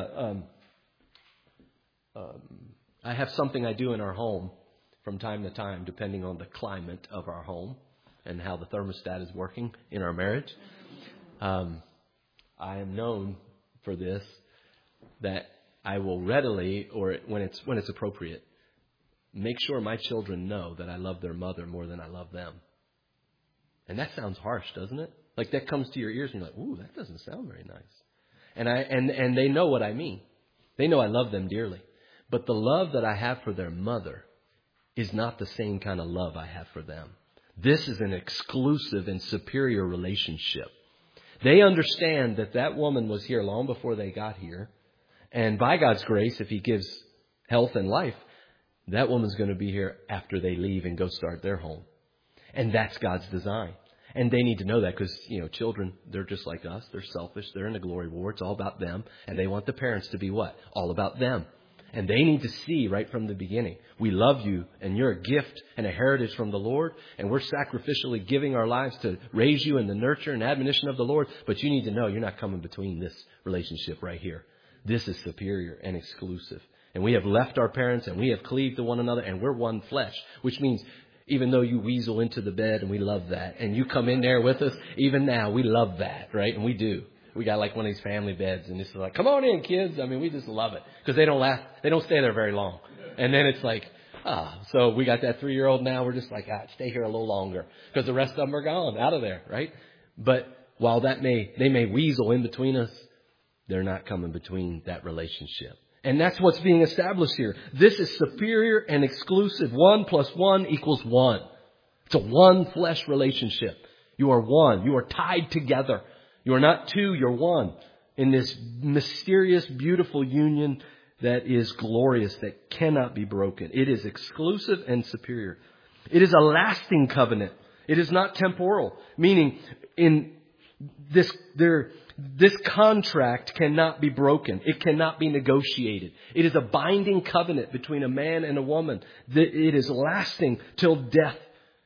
have something I do in our home from time to time, depending on the climate of our home and how the thermostat is working in our marriage. I am known for this, that I will readily, or when it's appropriate, make sure my children know that I love their mother more than I love them. And that sounds harsh, doesn't it? Like that comes to your ears and you're like, ooh, that doesn't sound very nice. And they know what I mean. They know I love them dearly. But the love that I have for their mother is not the same kind of love I have for them. This is an exclusive and superior relationship. They understand that woman was here long before they got here. And by God's grace, if He gives health and life, that woman's going to be here after they leave and go start their home. And that's God's design. And they need to know that because, children, they're just like us. They're selfish. They're in a glory war. It's all about them. And they want the parents to be what? All about them. And they need to see right from the beginning, we love you and you're a gift and a heritage from the Lord. And we're sacrificially giving our lives to raise you in the nurture and admonition of the Lord. But you need to know you're not coming between this relationship right here. This is superior and exclusive. And we have left our parents and we have cleaved to one another and we're one flesh, which means even though you weasel into the bed and we love that, and you come in there with us, even now we love that, right? And we do. We got like one of these family beds and it's like, come on in, kids. I mean, we just love it because they don't stay there very long. And then it's like, so we got that 3-year-old now. We're just like, stay here a little longer because the rest of them are gone out of there, right? But while they may weasel in between us, they're not coming between that relationship. And that's what's being established here. This is superior and exclusive. 1 + 1 = 1. It's a one flesh relationship. You are one. You are tied together. You are not two, you're one. In this mysterious, beautiful union that is glorious, that cannot be broken. It is exclusive and superior. It is a lasting covenant. It is not temporal. Meaning, in this contract cannot be broken. It cannot be negotiated. It is a binding covenant between a man and a woman. It is lasting till death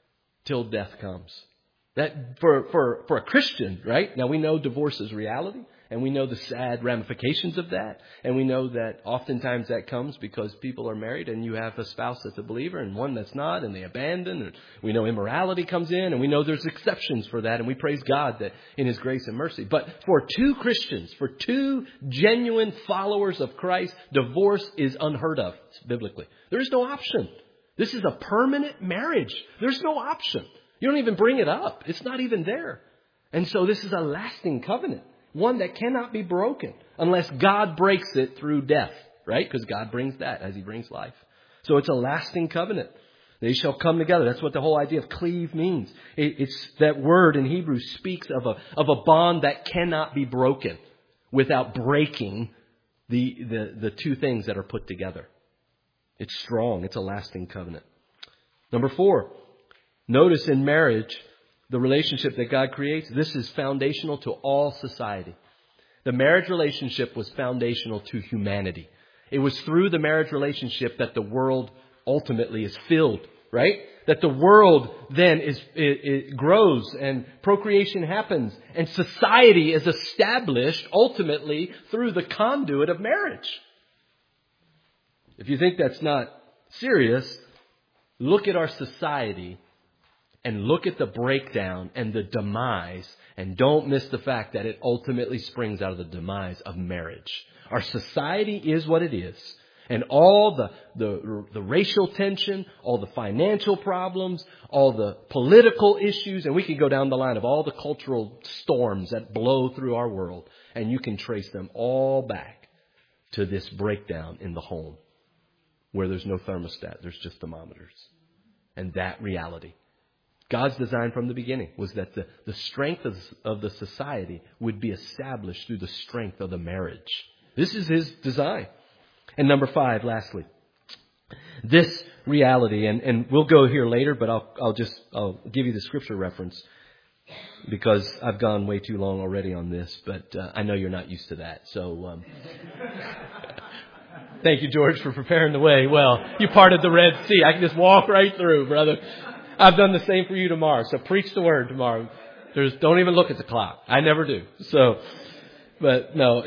comes. That for a Christian, right? Now we know divorce is reality, and we know the sad ramifications of that, and we know that oftentimes that comes because people are married and you have a spouse that's a believer and one that's not, and they abandon, and we know immorality comes in, and we know there's exceptions for that, and we praise God that in His grace and mercy. But for two Christians, for two genuine followers of Christ, divorce is unheard of biblically. There is no option. This is a permanent marriage. There's no option. You don't even bring it up. It's not even there. And so this is a lasting covenant. One that cannot be broken unless God breaks it through death. Right? Because God brings that as He brings life. So it's a lasting covenant. They shall come together. That's what the whole idea of cleave means. It's that word in Hebrew speaks of a bond that cannot be broken without breaking the two things that are put together. It's strong. It's a lasting covenant. Number 4, notice in marriage, the relationship that God creates, this is foundational to all society. The marriage relationship was foundational to humanity. It was through the marriage relationship that the world ultimately is filled, right? That the world then it grows and procreation happens and society is established ultimately through the conduit of marriage. If you think that's not serious, look at our society and look at the breakdown and the demise, and don't miss the fact that it ultimately springs out of the demise of marriage. Our society is what it is. And all the racial tension, all the financial problems, all the political issues, and we can go down the line of all the cultural storms that blow through our world, and you can trace them all back to this breakdown in the home where there's no thermostat, there's just thermometers. And that reality. God's design from the beginning was that the strength of the society would be established through the strength of the marriage. This is His design. And number 5, lastly, this reality, and we'll go here later, but I'll give you the scripture reference because I've gone way too long already on this, but I know you're not used to that. So thank you, George, for preparing the way. Well, you parted the Red Sea. I can just walk right through, brother. I've done the same for you tomorrow. So preach the word tomorrow. Don't even look at the clock. I never do. So, but no,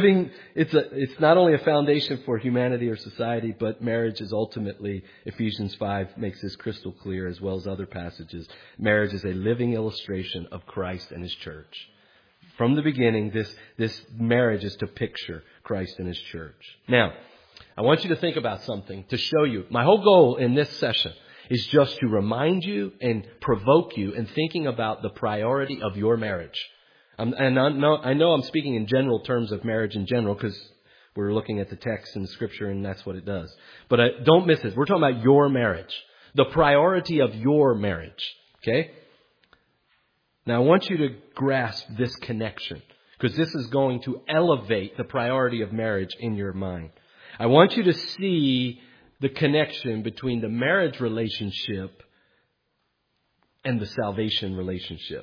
it's not only a foundation for humanity or society, but marriage is ultimately, Ephesians 5 makes this crystal clear, as well as other passages. Marriage is a living illustration of Christ and His church. From the beginning, this marriage is to picture Christ and His church. Now, I want you to think about something to show you. My whole goal in this session is just to remind you and provoke you in thinking about the priority of your marriage. And I know I'm speaking in general terms of marriage in general because we're looking at the text and the scripture and that's what it does. But don't miss it. We're talking about your marriage, the priority of your marriage. Okay? Now I want you to grasp this connection because this is going to elevate the priority of marriage in your mind. I want you to see the connection between the marriage relationship and the salvation relationship.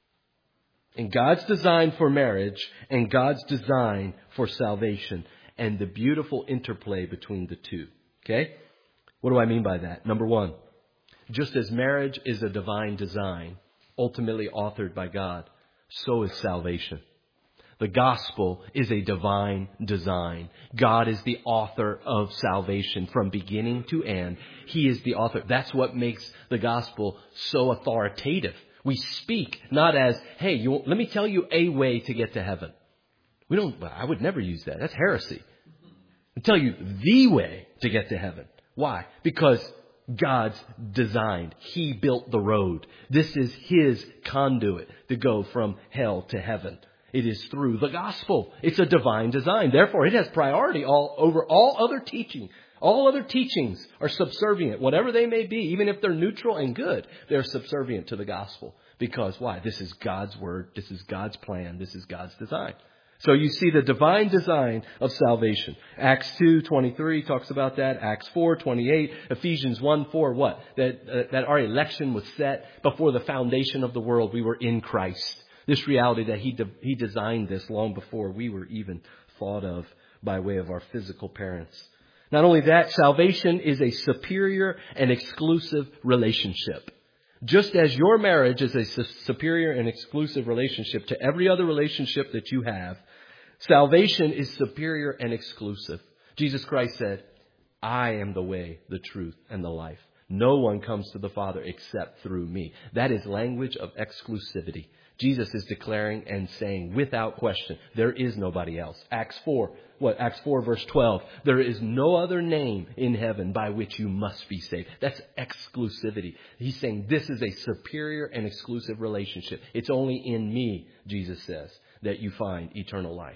And God's design for marriage and God's design for salvation and the beautiful interplay between the two. Okay? What do I mean by that? Number 1, just as marriage is a divine design, ultimately authored by God, so is salvation. The gospel is a divine design. God is the author of salvation from beginning to end. He is the author. That's what makes the gospel so authoritative. We speak not as, hey, let me tell you a way to get to heaven. I would never use that. That's heresy. I tell you the way to get to heaven. Why? Because God's designed. He built the road. This is His conduit to go from hell to heaven. It is through the gospel. It's a divine design. Therefore, it has priority over all other teaching. All other teachings are subservient, whatever they may be, even if they're neutral and good, they're subservient to the gospel. Because why? This is God's word. This is God's plan. This is God's design. So you see the divine design of salvation. Acts 2:23 talks about that. Acts 4:28. Ephesians 1:4. What? That our election was set before the foundation of the world. We were in Christ. This reality that He designed this long before we were even thought of by way of our physical parents. Not only that, salvation is a superior and exclusive relationship. Just as your marriage is a superior and exclusive relationship to every other relationship that you have, salvation is superior and exclusive. Jesus Christ said, I am the way, the truth, and the life. No one comes to the Father except through me. That is language of exclusivity. Jesus is declaring and saying without question, there is nobody else. Acts 4 verse 12. There is no other name in heaven by which you must be saved. That's exclusivity. He's saying this is a superior and exclusive relationship. It's only in me, Jesus says, that you find eternal life.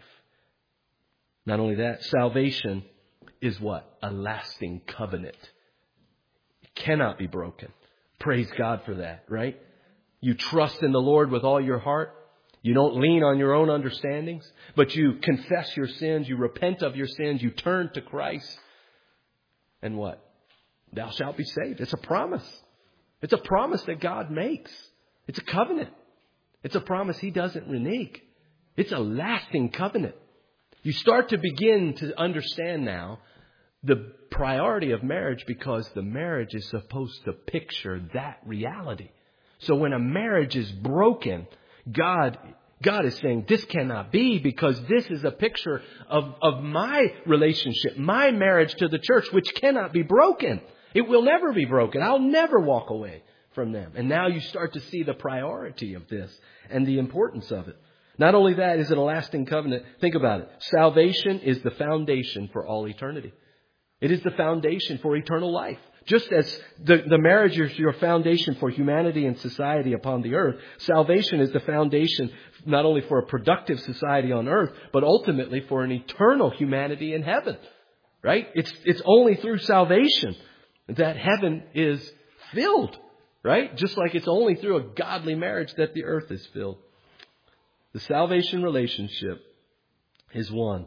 Not only that, salvation is what? A lasting covenant. It cannot be broken. Praise God for that, right? You trust in the Lord with all your heart. You don't lean on your own understandings, but you confess your sins. You repent of your sins. You turn to Christ. And what? Thou shalt be saved. It's a promise. It's a promise that God makes. It's a covenant. It's a promise He doesn't renege. It's a lasting covenant. You start to begin to understand now the priority of marriage, because the marriage is supposed to picture that reality. So when a marriage is broken, God is saying this cannot be, because this is a picture of my relationship, my marriage to the church, which cannot be broken. It will never be broken. I'll never walk away from them. And now you start to see the priority of this and the importance of it. Not only that, is it a lasting covenant? Think about it. Salvation is the foundation for all eternity. It is the foundation for eternal life. Just as the marriage is your foundation for humanity and society upon the earth, salvation is the foundation not only for a productive society on earth, but ultimately for an eternal humanity in heaven. Right? It's only through salvation that heaven is filled. Right? Just like it's only through a godly marriage that the earth is filled. The salvation relationship is one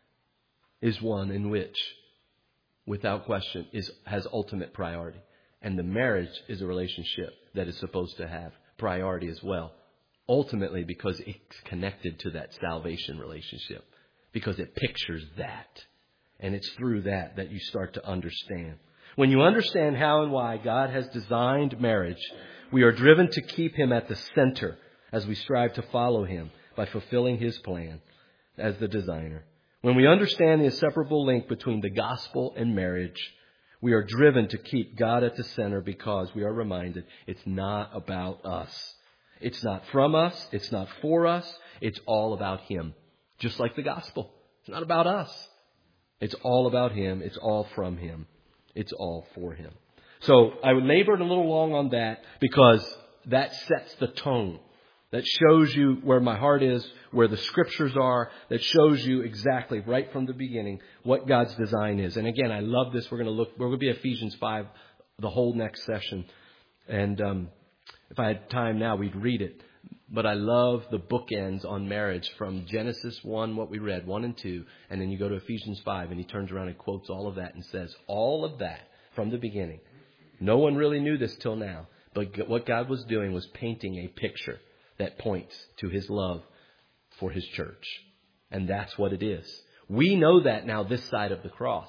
in which, without question, has ultimate priority. And the marriage is a relationship that is supposed to have priority as well. Ultimately, because it's connected to that salvation relationship. Because it pictures that. And it's through that you start to understand. When you understand how and why God has designed marriage, we are driven to keep Him at the center as we strive to follow Him by fulfilling His plan as the designer. When we understand the inseparable link between the gospel and marriage, we are driven to keep God at the center, because we are reminded it's not about us. It's not from us. It's not for us. It's all about Him. Just like the gospel. It's not about us. It's all about Him. It's all from Him. It's all for Him. So I labored a little long on that, because that sets the tone. That shows you where my heart is, where the scriptures are, that shows you exactly right from the beginning what God's design is. And again, I love this. We're going to be Ephesians 5 the whole next session. And if I had time now, we'd read it. But I love the bookends on marriage from Genesis 1, what we read, 1 and 2. And then you go to Ephesians 5, and he turns around and quotes all of that and says, all of that from the beginning. No one really knew this till now. But what God was doing was painting a picture that points to His love for His church. And that's what it is. We know that now this side of the cross.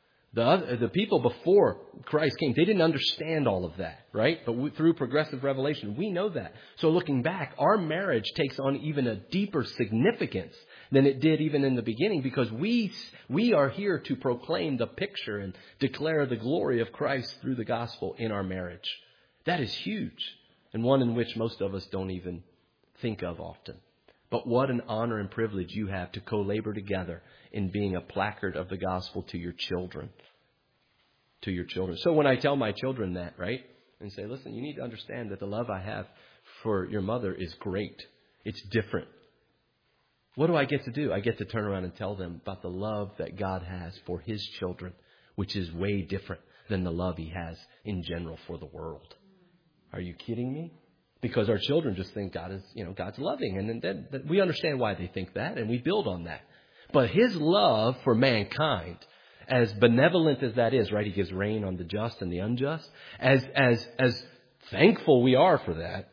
The people before Christ came, they didn't understand all of that, right? But through progressive revelation, we know that. So looking back, our marriage takes on even a deeper significance than it did even in the beginning, because we are here to proclaim the picture and declare the glory of Christ through the gospel in our marriage. That is huge. And one in which most of us don't even think of often. But what an honor and privilege you have to co-labor together in being a placard of the gospel to your children. To your children. So when I tell my children that, right, and say, listen, you need to understand that the love I have for your mother is great. It's different. What do I get to do? I get to turn around and tell them about the love that God has for His children, which is way different than the love He has in general for the world. Are you kidding me? Because our children just think God's loving. And then we understand why they think that, and we build on that. But His love for mankind, as benevolent as that is, right? He gives rain on the just and the unjust. As thankful we are for that,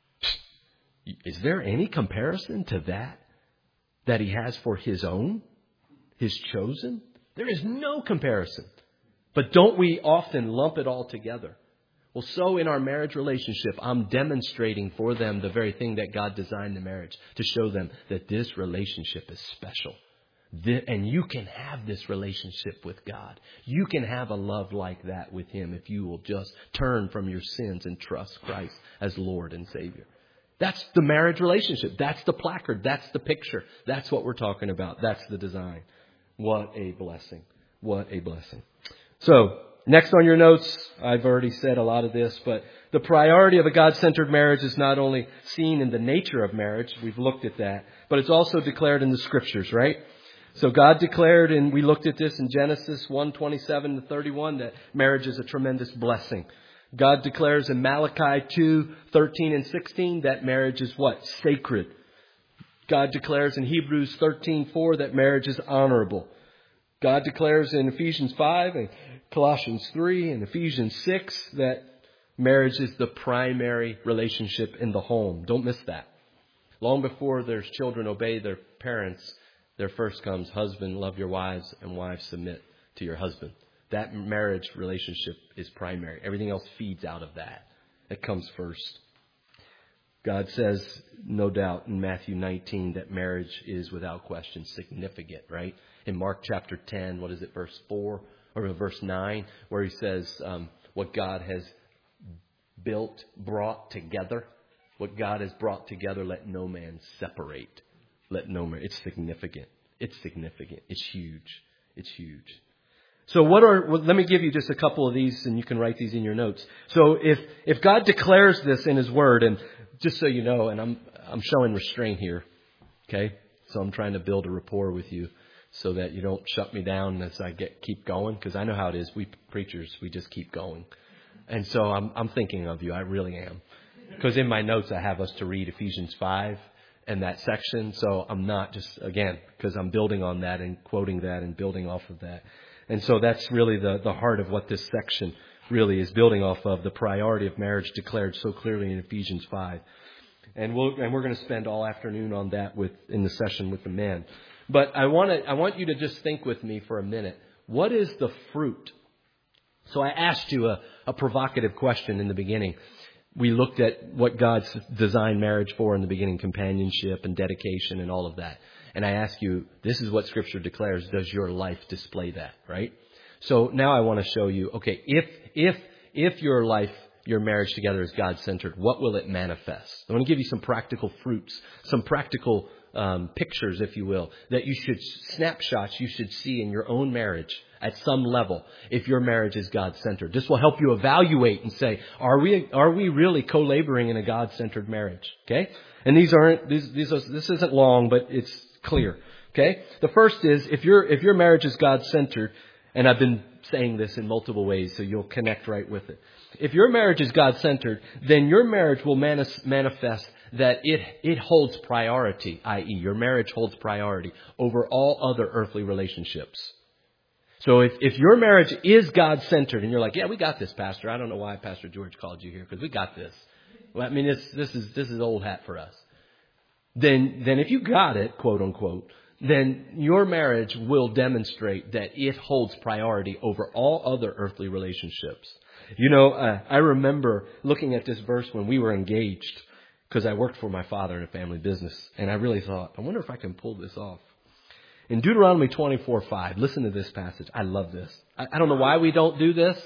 is there any comparison to that He has for His own, His chosen? There is no comparison. But don't we often lump it all together? Well, so in our marriage relationship, I'm demonstrating for them the very thing that God designed the marriage, to show them that this relationship is special. And you can have this relationship with God. You can have a love like that with Him if you will just turn from your sins and trust Christ as Lord and Savior. That's the marriage relationship. That's the placard. That's the picture. That's what we're talking about. That's the design. What a blessing. What a blessing. So, next on your notes, I've already said a lot of this, but the priority of a God-centered marriage is not only seen in the nature of marriage, we've looked at that, but it's also declared in the Scriptures, right? So God declared, and we looked at this in Genesis 1:27 to 31, that marriage is a tremendous blessing. God declares in Malachi 2:13 and 16 that marriage is what? Sacred. God declares in Hebrews 13:4 that marriage is honorable. God declares in Ephesians 5 and Colossians 3 and Ephesians 6 that marriage is the primary relationship in the home. Don't miss that. Long before there's children obey their parents, there first comes, husband, love your wives, and wives, submit to your husband. That marriage relationship is primary. Everything else feeds out of that. It comes first. God says, no doubt, in Matthew 19 that marriage is without question significant, right? In Mark chapter 10, what is it, verse 4 or verse 9, where he says what God has brought together. What God has brought together, let no man separate. Let no man. It's significant. It's significant. It's huge. It's huge. So let me give you just a couple of these, and you can write these in your notes. So if God declares this in His Word, and just so you know, and I'm showing restraint here, okay? So I'm trying to build a rapport with you so that you don't shut me down as I keep going, because I know how it is. We preachers, we just keep going. And so I'm thinking of you. I really am. Because in my notes I have us to read Ephesians 5 and that section. So I'm not just, again, because I'm building on that and quoting that and building off of that. And so that's really the heart of what this section really is building off of, the priority of marriage declared so clearly in Ephesians 5. And we're going to spend all afternoon on that in the session with the men. But I want you to just think with me for a minute. What is the fruit? So I asked you a provocative question in the beginning. We looked at what God's designed marriage for in the beginning, companionship and dedication and all of that. And I ask you, this is what Scripture declares. Does your life display that, right? So now I want to show you, okay, if your life, your marriage together is God-centered, what will it manifest? I want to give you some practical fruits, some practical pictures, if you will, snapshots you should see in your own marriage at some level if your marriage is God-centered. This will help you evaluate and say, are we really co-laboring in a God-centered marriage? Okay? And this isn't long, but it's clear. Okay? The first is, if your marriage is God-centered, and I've been saying this in multiple ways, so you'll connect right with it. If your marriage is God-centered, then your marriage will manifest that it holds priority, i.e. your marriage holds priority over all other earthly relationships. So if your marriage is God-centered and you're like, yeah, we got this, Pastor. I don't know why Pastor George called you here, because we got this. Well, I mean, this is old hat for us. Then if you got it, quote unquote, then your marriage will demonstrate that it holds priority over all other earthly relationships. You know, I remember looking at this verse when we were engaged, because I worked for my father in a family business, and I really thought, I wonder if I can pull this off. In Deuteronomy 24:5, listen to this passage. I love this. I don't know why we don't do this.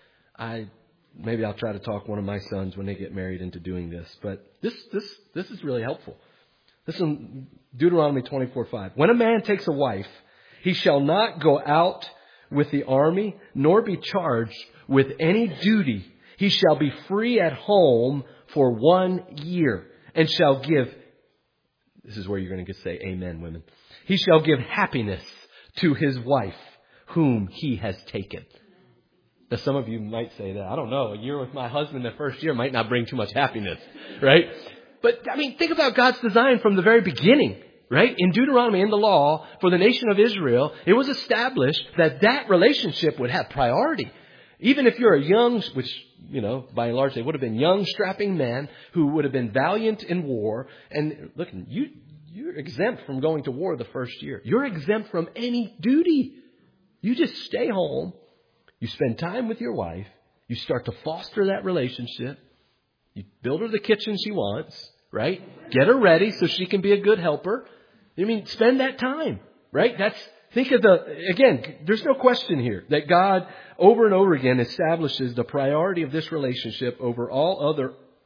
Maybe I'll try to talk one of my sons when they get married into doing this, but this is really helpful. Listen, Deuteronomy 24:5. When a man takes a wife, he shall not go out with the army, nor be charged with any duty. He shall be free at home for 1 year, and shall give, this is where you're going to say amen, women. He shall give happiness to his wife, whom he has taken. Now, some of you might say that. I don't know. A year with my husband the first year might not bring too much happiness, right? But, I mean, think about God's design from the very beginning, right? In Deuteronomy, in the law, for the nation of Israel, it was established that relationship would have priority. Even if you're a young, which, you know, by and large, they would have been young, strapping men who would have been valiant in war. And look, you're exempt from going to war the first year. You're exempt from any duty. You just stay home. You spend time with your wife. You start to foster that relationship. You build her the kitchen she wants, right? Get her ready so she can be a good helper. I mean, spend that time, right? Think of again, there's no question here that God over and over again establishes the priority of this relationship over all other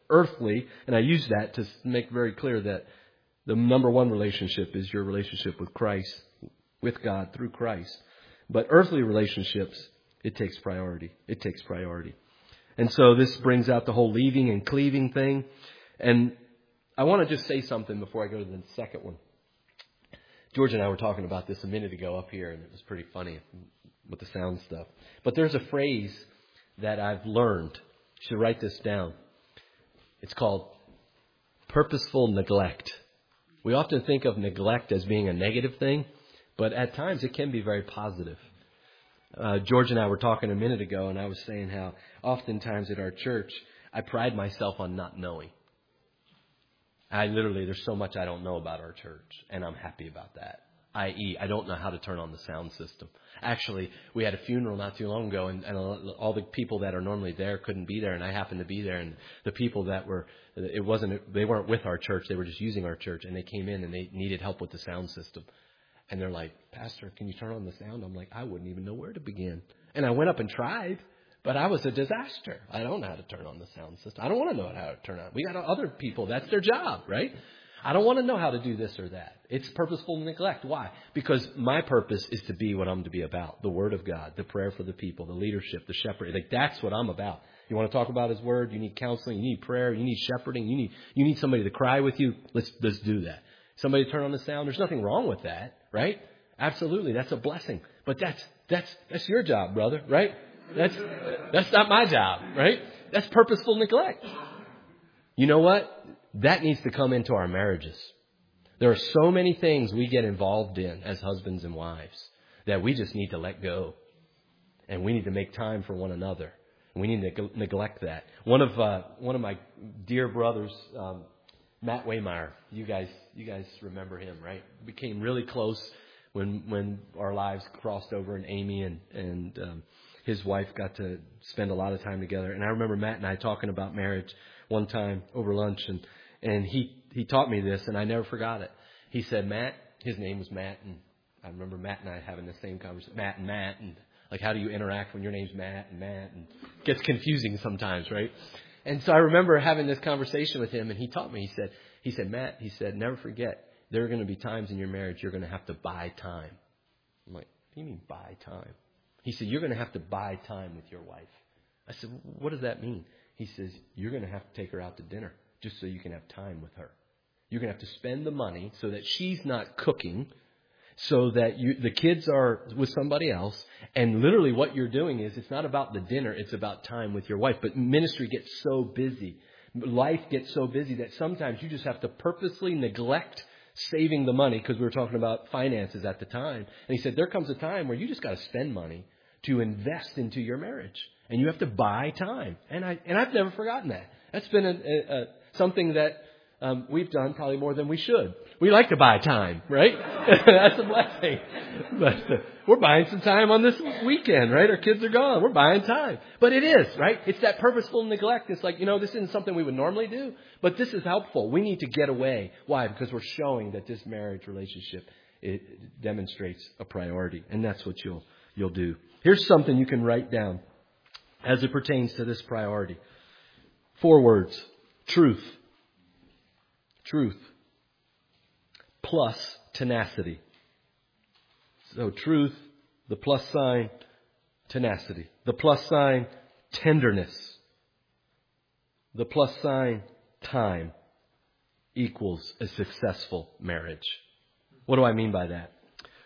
earthly, and I use that to make very clear that the number one relationship is your relationship with Christ, with God through Christ. But earthly relationships, it takes priority. It takes priority. And so this brings out the whole leaving and cleaving thing. And I want to just say something before I go to the second one. George and I were talking about this a minute ago up here, and it was pretty funny with the sound stuff. But there's a phrase that I've learned. You should write this down. It's called purposeful neglect. We often think of neglect as being a negative thing, but at times it can be very positive. George and I were talking a minute ago, and I was saying how oftentimes at our church, I pride myself on not knowing. There's so much I don't know about our church, and I'm happy about that. I.e., I don't know how to turn on the sound system. Actually, we had a funeral not too long ago, and all the people that are normally there couldn't be there, and I happened to be there. And the people that they weren't with our church; they were just using our church, and they came in and they needed help with the sound system. And they're like, "Pastor, can you turn on the sound?" I'm like, "I wouldn't even know where to begin." And I went up and tried, but I was a disaster. I don't know how to turn on the sound system. I don't want to know how to turn on. We got other people; that's their job, right? I don't want to know how to do this or that. It's purposeful neglect. Why? Because my purpose is to be what I'm to be about. The Word of God, the prayer for the people, the leadership, the shepherding. Like, that's what I'm about. You want to talk about His Word? You need counseling. You need prayer. You need shepherding. You need somebody to cry with you. Let's do that. Somebody turn on the sound. There's nothing wrong with that, right? Absolutely. That's a blessing. But that's your job, brother, right? That's not my job, right? That's purposeful neglect. You know what? That needs to come into our marriages. There are so many things we get involved in as husbands and wives that we just need to let go. And we need to make time for one another. And we need to neglect that. One of my dear brothers, Matt Waymire, you guys remember him, right? We became really close when our lives crossed over, and Amy and his wife got to spend a lot of time together. And I remember Matt and I talking about marriage one time over lunch, and he taught me this, and I never forgot it. He said, Matt, his name was Matt, and I remember Matt and I having the same conversation, Matt, and like, how do you interact when your name's Matt, and it gets confusing sometimes, right? And so I remember having this conversation with him, and he taught me, he said, Matt, never forget, there are going to be times in your marriage you're going to have to buy time. I'm like, what do you mean buy time? He said, you're going to have to buy time with your wife. I said, what does that mean? He says, you're going to have to take her out to dinner just so you can have time with her. You're going to have to spend the money so that she's not cooking, so that the kids are with somebody else. And literally what you're doing is, it's not about the dinner, it's about time with your wife. But ministry gets so busy, life gets so busy, that sometimes you just have to purposely neglect saving the money, because we were talking about finances at the time. And he said, there comes a time where you just got to spend money to invest into your marriage. And you have to buy time. And I've never forgotten that. That's been something that we've done probably more than we should. We like to buy time, right? That's a blessing. But we're buying some time on this weekend, right? Our kids are gone. We're buying time. But it is, right? It's that purposeful neglect. It's like, this isn't something we would normally do, but this is helpful. We need to get away. Why? Because we're showing that this marriage relationship, it demonstrates a priority. And that's what you'll do. Here's something you can write down as it pertains to this priority. 4 words. Truth. Truth. Plus tenacity. So truth, the plus sign, tenacity. The plus sign, tenderness. The plus sign, time, equals a successful marriage. What do I mean by that?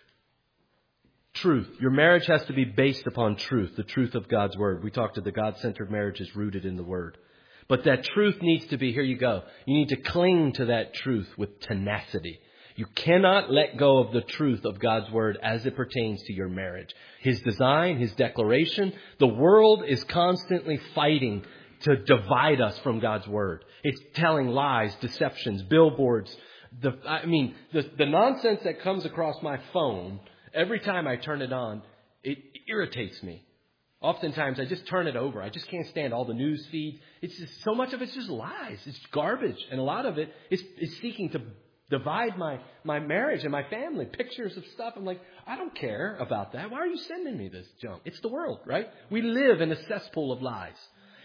Truth. Your marriage has to be based upon truth, the truth of God's Word. We talked that the God-centered marriage is rooted in the Word. But that truth needs to be, here you go. You need to cling to that truth with tenacity. You cannot let go of the truth of God's Word as it pertains to your marriage. His design, His declaration. The world is constantly fighting to divide us from God's Word. It's telling lies, deceptions, billboards. The nonsense that comes across my phone, every time I turn it on, it irritates me. Oftentimes, I just turn it over. I just can't stand all the news feed. It's just, so much of it's just lies. It's garbage. And a lot of it is seeking to divide my marriage and my family. Pictures of stuff. I'm like, I don't care about that. Why are you sending me this junk? It's the world, right? We live in a cesspool of lies.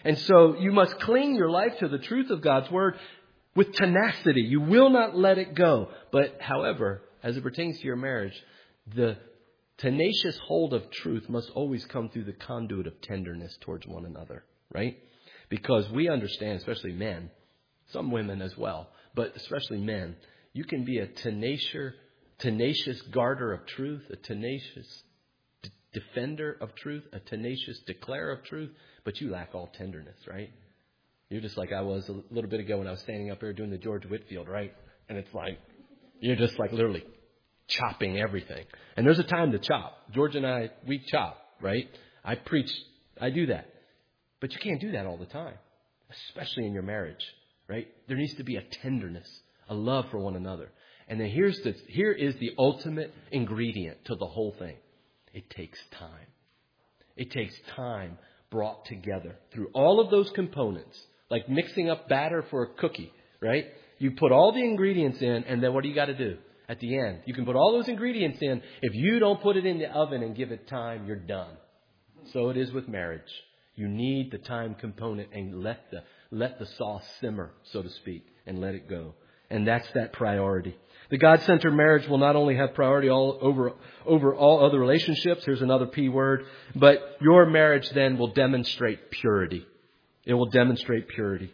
And so you must cling your life to the truth of God's Word with tenacity. You will not let it go. But however, as it pertains to your marriage, the tenacious hold of truth must always come through the conduit of tenderness towards one another, right? Because we understand, especially men, some women as well, but especially men, you can be a tenacious guarder of truth, a tenacious defender of truth, a tenacious declarer of truth, but you lack all tenderness, right? You're just like I was a little bit ago when I was standing up here doing the George Whitefield, right? And it's like, you're just like literally chopping everything. And there's a time to chop. George and I, we chop, right? I preach, I do that. But you can't do that all the time, especially in your marriage, right? There needs to be a tenderness, a love for one another. And then here is the ultimate ingredient to the whole thing. It takes time. It takes time brought together through all of those components, like mixing up batter for a cookie, right? You put all the ingredients in, and then what do you got to do? At the end, you can put all those ingredients in. If you don't put it in the oven and give it time, you're done. So it is with marriage. You need the time component and let the sauce simmer, so to speak, and let it go. And that's that priority. The God-centered marriage will not only have priority over all other relationships. Here's another P word. But your marriage then will demonstrate purity. It will demonstrate purity.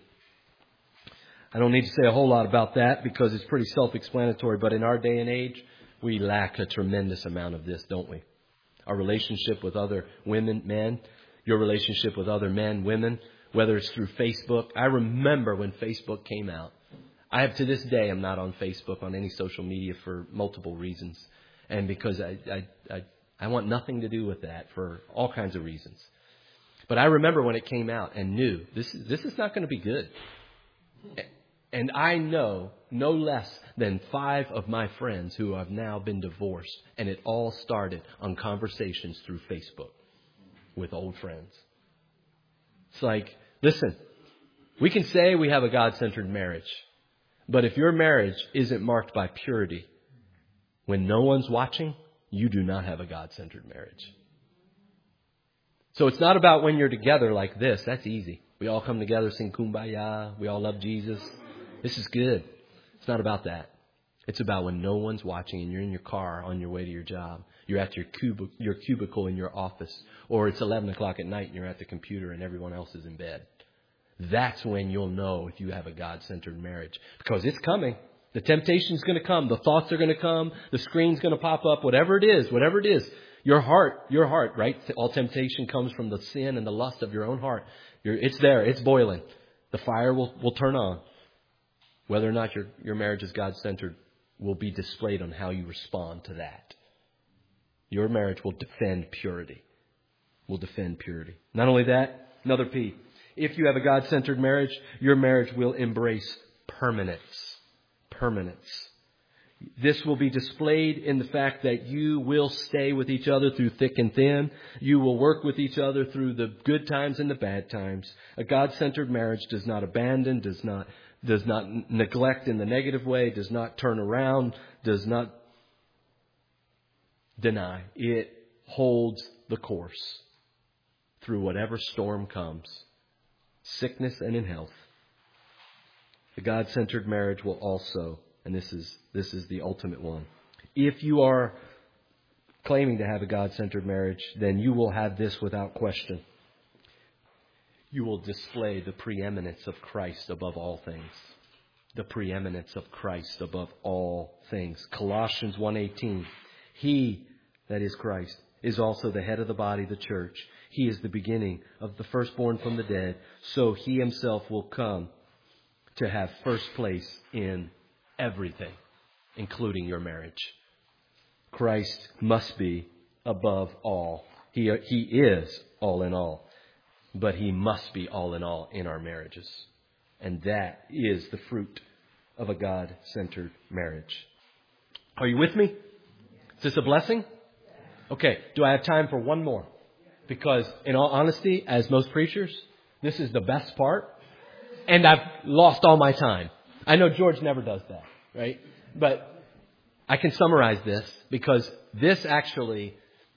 I don't need to say a whole lot about that because it's pretty self-explanatory. But in our day and age, we lack a tremendous amount of this, don't we? Our relationship with other women, men, your relationship with other men, women, whether it's through Facebook. I remember when Facebook came out. To this day, I'm not on Facebook, on any social media for multiple reasons. And because I want nothing to do with that for all kinds of reasons. But I remember when it came out and knew this is not going to be good. And I know no less than 5 of my friends who have now been divorced. And it all started on conversations through Facebook with old friends. It's like, listen, we can say we have a God-centered marriage. But if your marriage isn't marked by purity, when no one's watching, you do not have a God-centered marriage. So it's not about when you're together like this. That's easy. We all come together, sing Kumbaya. We all love Jesus. This is good. It's not about that. It's about when no one's watching and you're in your car on your way to your job. You're at your cubicle in your office. Or it's 11 o'clock at night and you're at the computer and everyone else is in bed. That's when you'll know if you have a God-centered marriage. Because it's coming. The temptation's going to come. The thoughts are going to come. The screen's going to pop up. Whatever it is. Your heart, right? All temptation comes from the sin and the lust of your own heart. It's there. It's boiling. The fire will turn on. Whether or not your marriage is God-centered will be displayed on how you respond to that. Your marriage will defend purity. Not only that, another P. If you have a God-centered marriage, your marriage will embrace permanence. This will be displayed in the fact that you will stay with each other through thick and thin. You will work with each other through the good times and the bad times. A God-centered marriage does not abandon, does not neglect in the negative way, does not turn around, does not deny. It holds the course through whatever storm comes. Sickness and in health. The God-centered marriage will also, and this is the ultimate one. If you are claiming to have a God-centered marriage, then you will have this without question. You will display the preeminence of Christ above all things. The preeminence of Christ above all things. Colossians 1:18. He, that is Christ, is also the head of the body, the church. He is the beginning of the firstborn from the dead, so He Himself will come to have first place in everything, including your marriage. Christ must be above all. He is all in all, but He must be all in all in our marriages. And that is the fruit of a God-centered marriage. Are you with me? Is this a blessing? Okay, do I have time for one more? Because in all honesty, as most preachers, this is the best part. And I've lost all my time. I know George never does that, right? But I can summarize this because this actually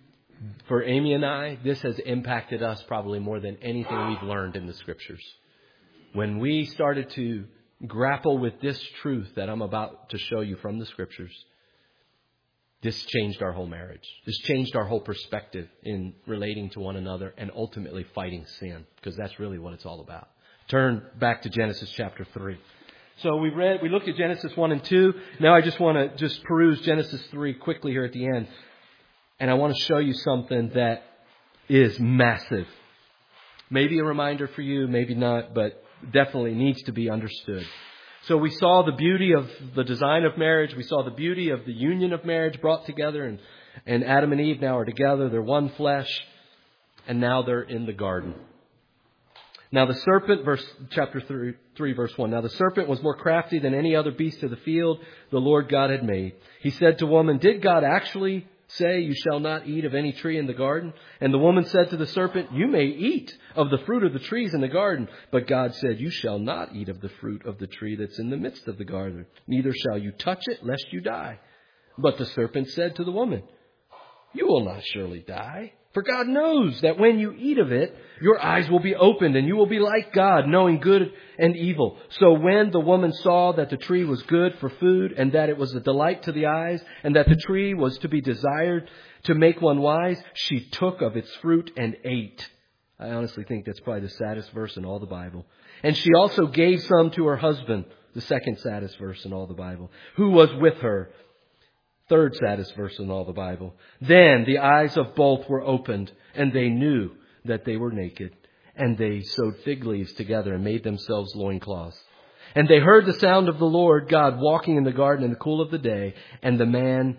For Amy and I, this has impacted us probably more than anything we've learned in the Scriptures. When we started to grapple with this truth that I'm about to show you from the Scriptures, this changed our whole marriage. This changed our whole perspective in relating to one another and ultimately fighting sin, because that's really what it's all about. Turn back to Genesis chapter 3. So we looked at Genesis 1 and 2. Now I just want to peruse Genesis 3 quickly here at the end. And I want to show you something that is massive. Maybe a reminder for you, maybe not, but definitely needs to be understood. So we saw the beauty of the design of marriage. We saw the beauty of the union of marriage brought together. And Adam and Eve now are together. They're one flesh. And now they're in the garden. Now the serpent, chapter 3, verse 1. Now the serpent was more crafty than any other beast of the field the Lord God had made. He said to woman, did God actually say, you shall not eat of any tree in the garden? And the woman said to the serpent, you may eat of the fruit of the trees in the garden. But God said, you shall not eat of the fruit of the tree that's in the midst of the garden. Neither shall you touch it, lest you die. But the serpent said to the woman, you will not surely die. For God knows that when you eat of it, your eyes will be opened and you will be like God, knowing good and evil. So when the woman saw that the tree was good for food and that it was a delight to the eyes and that the tree was to be desired to make one wise, she took of its fruit and ate. I honestly think that's probably the saddest verse in all the Bible. And she also gave some to her husband, the second saddest verse in all the Bible, who was with her. Third saddest verse in all the Bible. Then the eyes of both were opened, and they knew that they were naked. And they sewed fig leaves together and made themselves loincloths. And they heard the sound of the Lord God walking in the garden in the cool of the day. And the man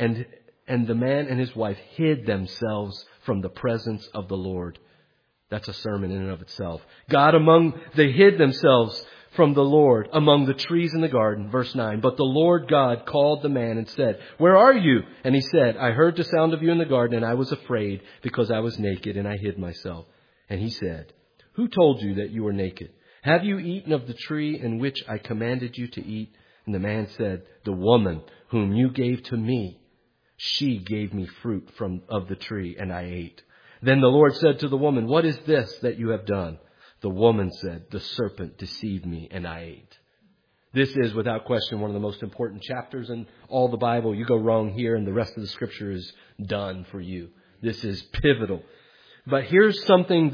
and his wife hid themselves from the presence of the Lord. That's a sermon in and of itself. They hid themselves from the Lord among the trees in the garden. Verse 9. But the Lord God called the man and said, where are you? And he said, I heard the sound of you in the garden, and I was afraid because I was naked, and I hid myself. And he said, who told you that you were naked? Have you eaten of the tree in which I commanded you to eat? And the man said, the woman whom you gave to me, she gave me fruit of the tree, and I ate. Then the Lord said to the woman, what is this that you have done? The woman said, the serpent deceived me and I ate. This is without question one of the most important chapters in all the Bible. You go wrong here and the rest of the Scripture is done for you. This is pivotal. But here's something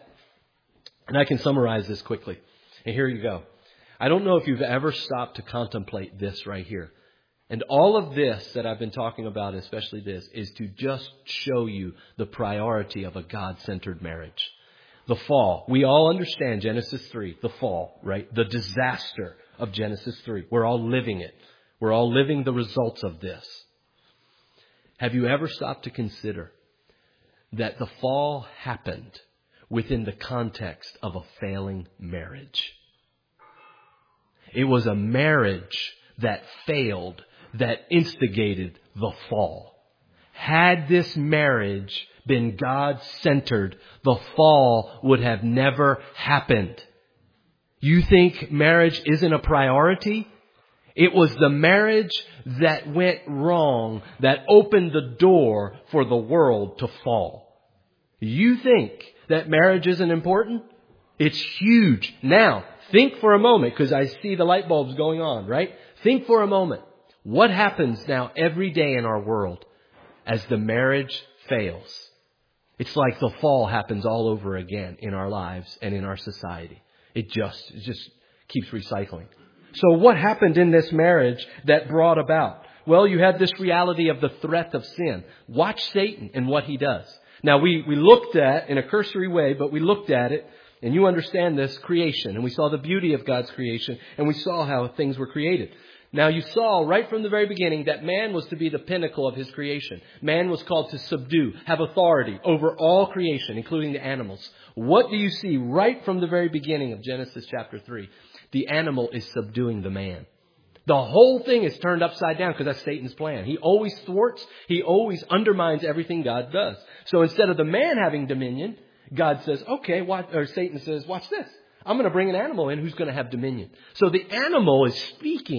and I can summarize this quickly. And here you go. I don't know if you've ever stopped to contemplate this right here. And all of this that I've been talking about, especially this, is to just show you the priority of a God-centered marriage. The fall. We all understand Genesis 3, the fall, right? The disaster of Genesis 3. We're all living it. We're all living the results of this. Have you ever stopped to consider that the fall happened within the context of a failing marriage? It was a marriage that failed that instigated the fall. Had this marriage been God-centered, the fall would have never happened. You think marriage isn't a priority? It was the marriage that went wrong that opened the door for the world to fall. You think that marriage isn't important? It's huge. Now, think for a moment, because I see the light bulbs going on, right? Think for a moment. What happens now every day in our world as the marriage fails? It's like the fall happens all over again in our lives and in our society. It just keeps recycling. So what happened in this marriage that brought about? Well, you had this reality of the threat of sin. Watch Satan and what he does. Now, we looked at, in a cursory way, but we looked at it, and you understand this, creation. And we saw the beauty of God's creation, and we saw how things were created. Now, you saw right from the very beginning that man was to be the pinnacle of his creation. Man was called to subdue, have authority over all creation, including the animals. What do you see right from the very beginning of Genesis chapter 3? The animal is subduing the man. The whole thing is turned upside down because that's Satan's plan. He always thwarts, he always undermines everything God does. So instead of the man having dominion, God says, Satan says, watch this. I'm going to bring an animal in who's going to have dominion. So the animal is speaking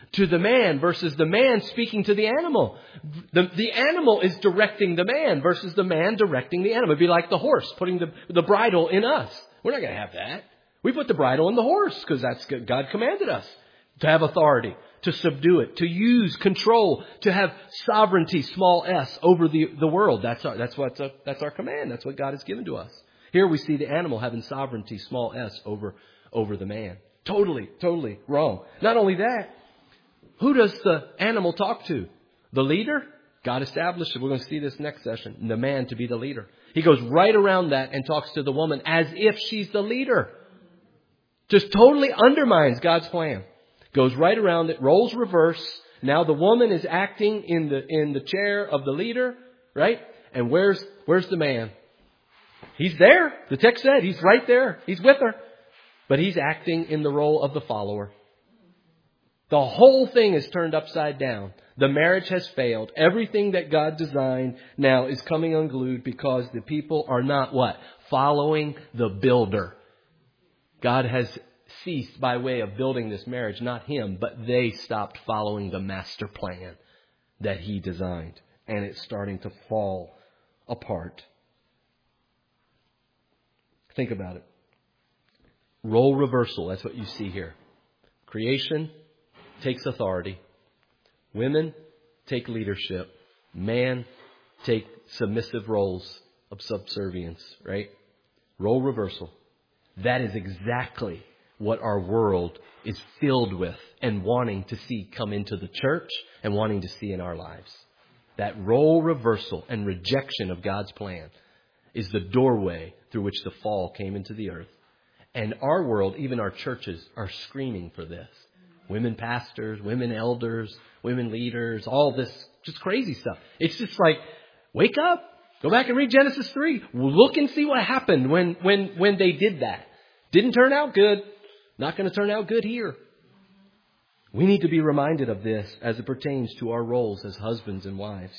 to the man versus the man speaking to the animal. The animal is directing the man versus the man directing the animal. It'd be like the horse putting the bridle in us. We're not going to have that. We put the bridle in the horse because that's God commanded us to have authority, to subdue it, to use control, to have sovereignty, small s, over the world. That's our command. That's what God has given to us. Here we see the animal having sovereignty, small s, over the man. Totally wrong. Not only that, who does the animal talk to? The leader? God established it. We're going to see this next session. The man to be the leader. He goes right around that and talks to the woman as if she's the leader. Just totally undermines God's plan. Goes right around it, roles reverse. Now the woman is acting in the chair of the leader, right? And where's the man? He's there. The text said he's right there. He's with her. But he's acting in the role of the follower. The whole thing is turned upside down. The marriage has failed. Everything that God designed now is coming unglued because the people are not what? Following the builder. God has ceased by way of building this marriage, not him, but they stopped following the master plan that he designed. And it's starting to fall apart. Think about it. Role reversal, that's what you see here. Creation takes authority. Women take leadership. Man take submissive roles of subservience, right? Role reversal. That is exactly what our world is filled with and wanting to see come into the church and wanting to see in our lives. That role reversal and rejection of God's plan is the doorway through which the fall came into the earth. And our world, even our churches, are screaming for this. Women pastors, women elders, women leaders, all this just crazy stuff. It's just like, wake up, go back and read Genesis 3. Look and see what happened when they did that. Didn't turn out good. Not going to turn out good here. We need to be reminded of this as it pertains to our roles as husbands and wives.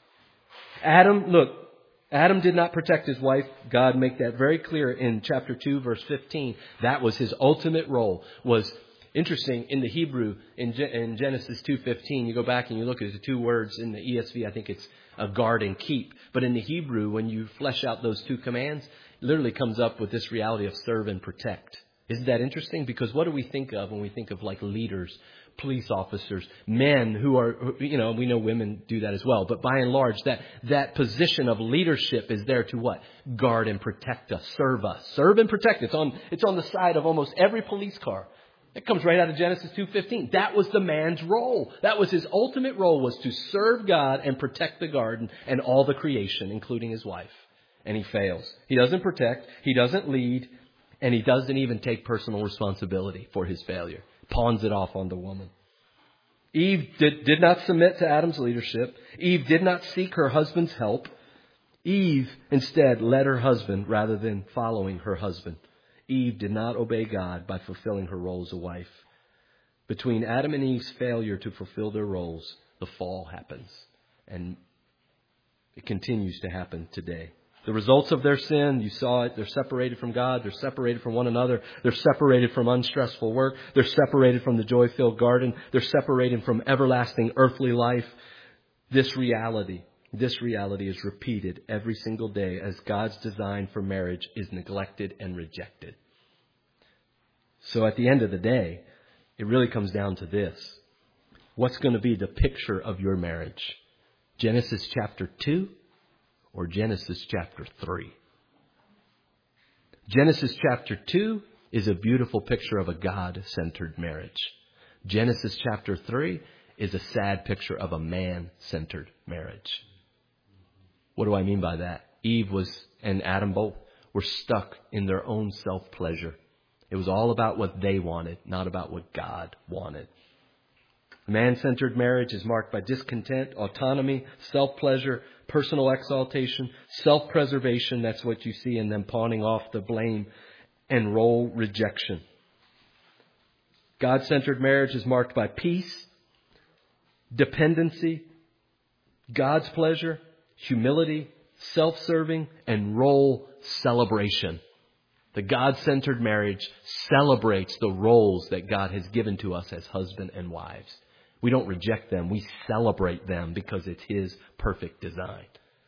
Adam did not protect his wife. God make that very clear in chapter 2, verse 15. That was his ultimate role. Was interesting in the Hebrew in Genesis 2:15. You go back and you look at the two words in the ESV. I think it's a guard and keep. But in the Hebrew, when you flesh out those two commands, it literally comes up with this reality of serve and protect. Isn't that interesting? Because what do we think of when we think of like leaders, police officers, men who are, we know women do that as well. But by and large, that position of leadership is there to what? Guard and protect us, serve us. Serve and protect. It's on the side of almost every police car. It comes right out of Genesis 2:15. That was the man's role. That was his ultimate role, was to serve God and protect the garden and all the creation, including his wife. And he fails. He doesn't protect. He doesn't lead. And he doesn't even take personal responsibility for his failure. Pawns it off on the woman. Eve did not submit to Adam's leadership. Eve did not seek her husband's help. Eve instead led her husband rather than following her husband. Eve did not obey God by fulfilling her role as a wife. Between Adam and Eve's failure to fulfill their roles, the fall happens. And it continues to happen today. The results of their sin, you saw it, they're separated from God, they're separated from one another, they're separated from unstressful work, they're separated from the joy-filled garden, they're separated from everlasting earthly life. This reality is repeated every single day as God's design for marriage is neglected and rejected. So at the end of the day, it really comes down to this. What's going to be the picture of your marriage? Genesis chapter 2? Or Genesis chapter 3. Genesis chapter 2 is a beautiful picture of a God-centered marriage. Genesis chapter 3 is a sad picture of a man-centered marriage. What do I mean by that? Eve and Adam both were stuck in their own self-pleasure. It was all about what they wanted, not about what God wanted. Man-centered marriage is marked by discontent, autonomy, self-pleasure, personal exaltation, self-preservation. That's what you see in them pawning off the blame, and role rejection. God-centered marriage is marked by peace, dependency, God's pleasure, humility, self-serving, and role celebration. The God-centered marriage celebrates the roles that God has given to us as husband and wives. We don't reject them. We celebrate them because it's His perfect design.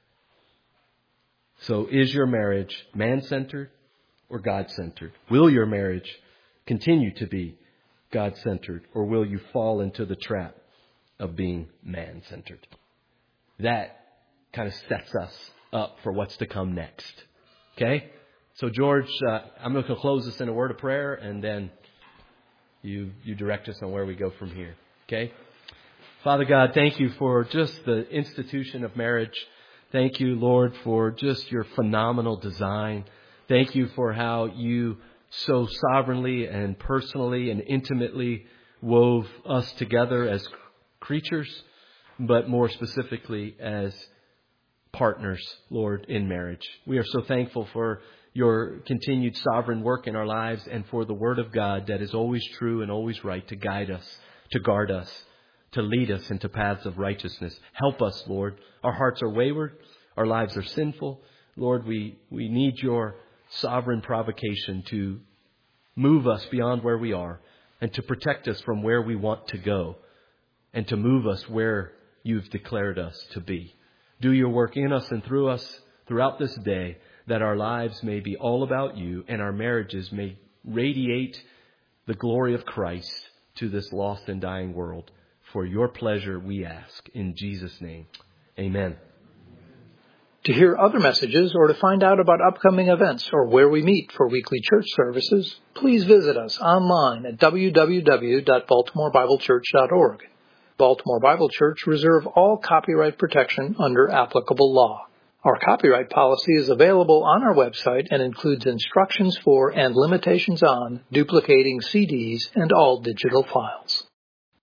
So is your marriage man-centered or God-centered? Will your marriage continue to be God-centered, or will you fall into the trap of being man-centered? That kind of sets us up for what's to come next. Okay? So George, I'm going to close this in a word of prayer, and then you direct us on where we go from here. Okay? Father God, thank you for just the institution of marriage. Thank you, Lord, for just your phenomenal design. Thank you for how you so sovereignly and personally and intimately wove us together as creatures, but more specifically as partners, Lord, in marriage. We are so thankful for your continued sovereign work in our lives and for the Word of God that is always true and always right to guide us, to guard us, to lead us into paths of righteousness. Help us, Lord. Our hearts are wayward. Our lives are sinful. Lord, we need your sovereign provocation to move us beyond where we are and to protect us from where we want to go and to move us where you've declared us to be. Do your work in us and through us throughout this day, that our lives may be all about you and our marriages may radiate the glory of Christ to this lost and dying world. For your pleasure, we ask. In Jesus' name, amen. To hear other messages or to find out about upcoming events or where we meet for weekly church services, please visit us online at www.baltimorebiblechurch.org. Baltimore Bible Church reserve all copyright protection under applicable law. Our copyright policy is available on our website and includes instructions for and limitations on duplicating CDs and all digital files.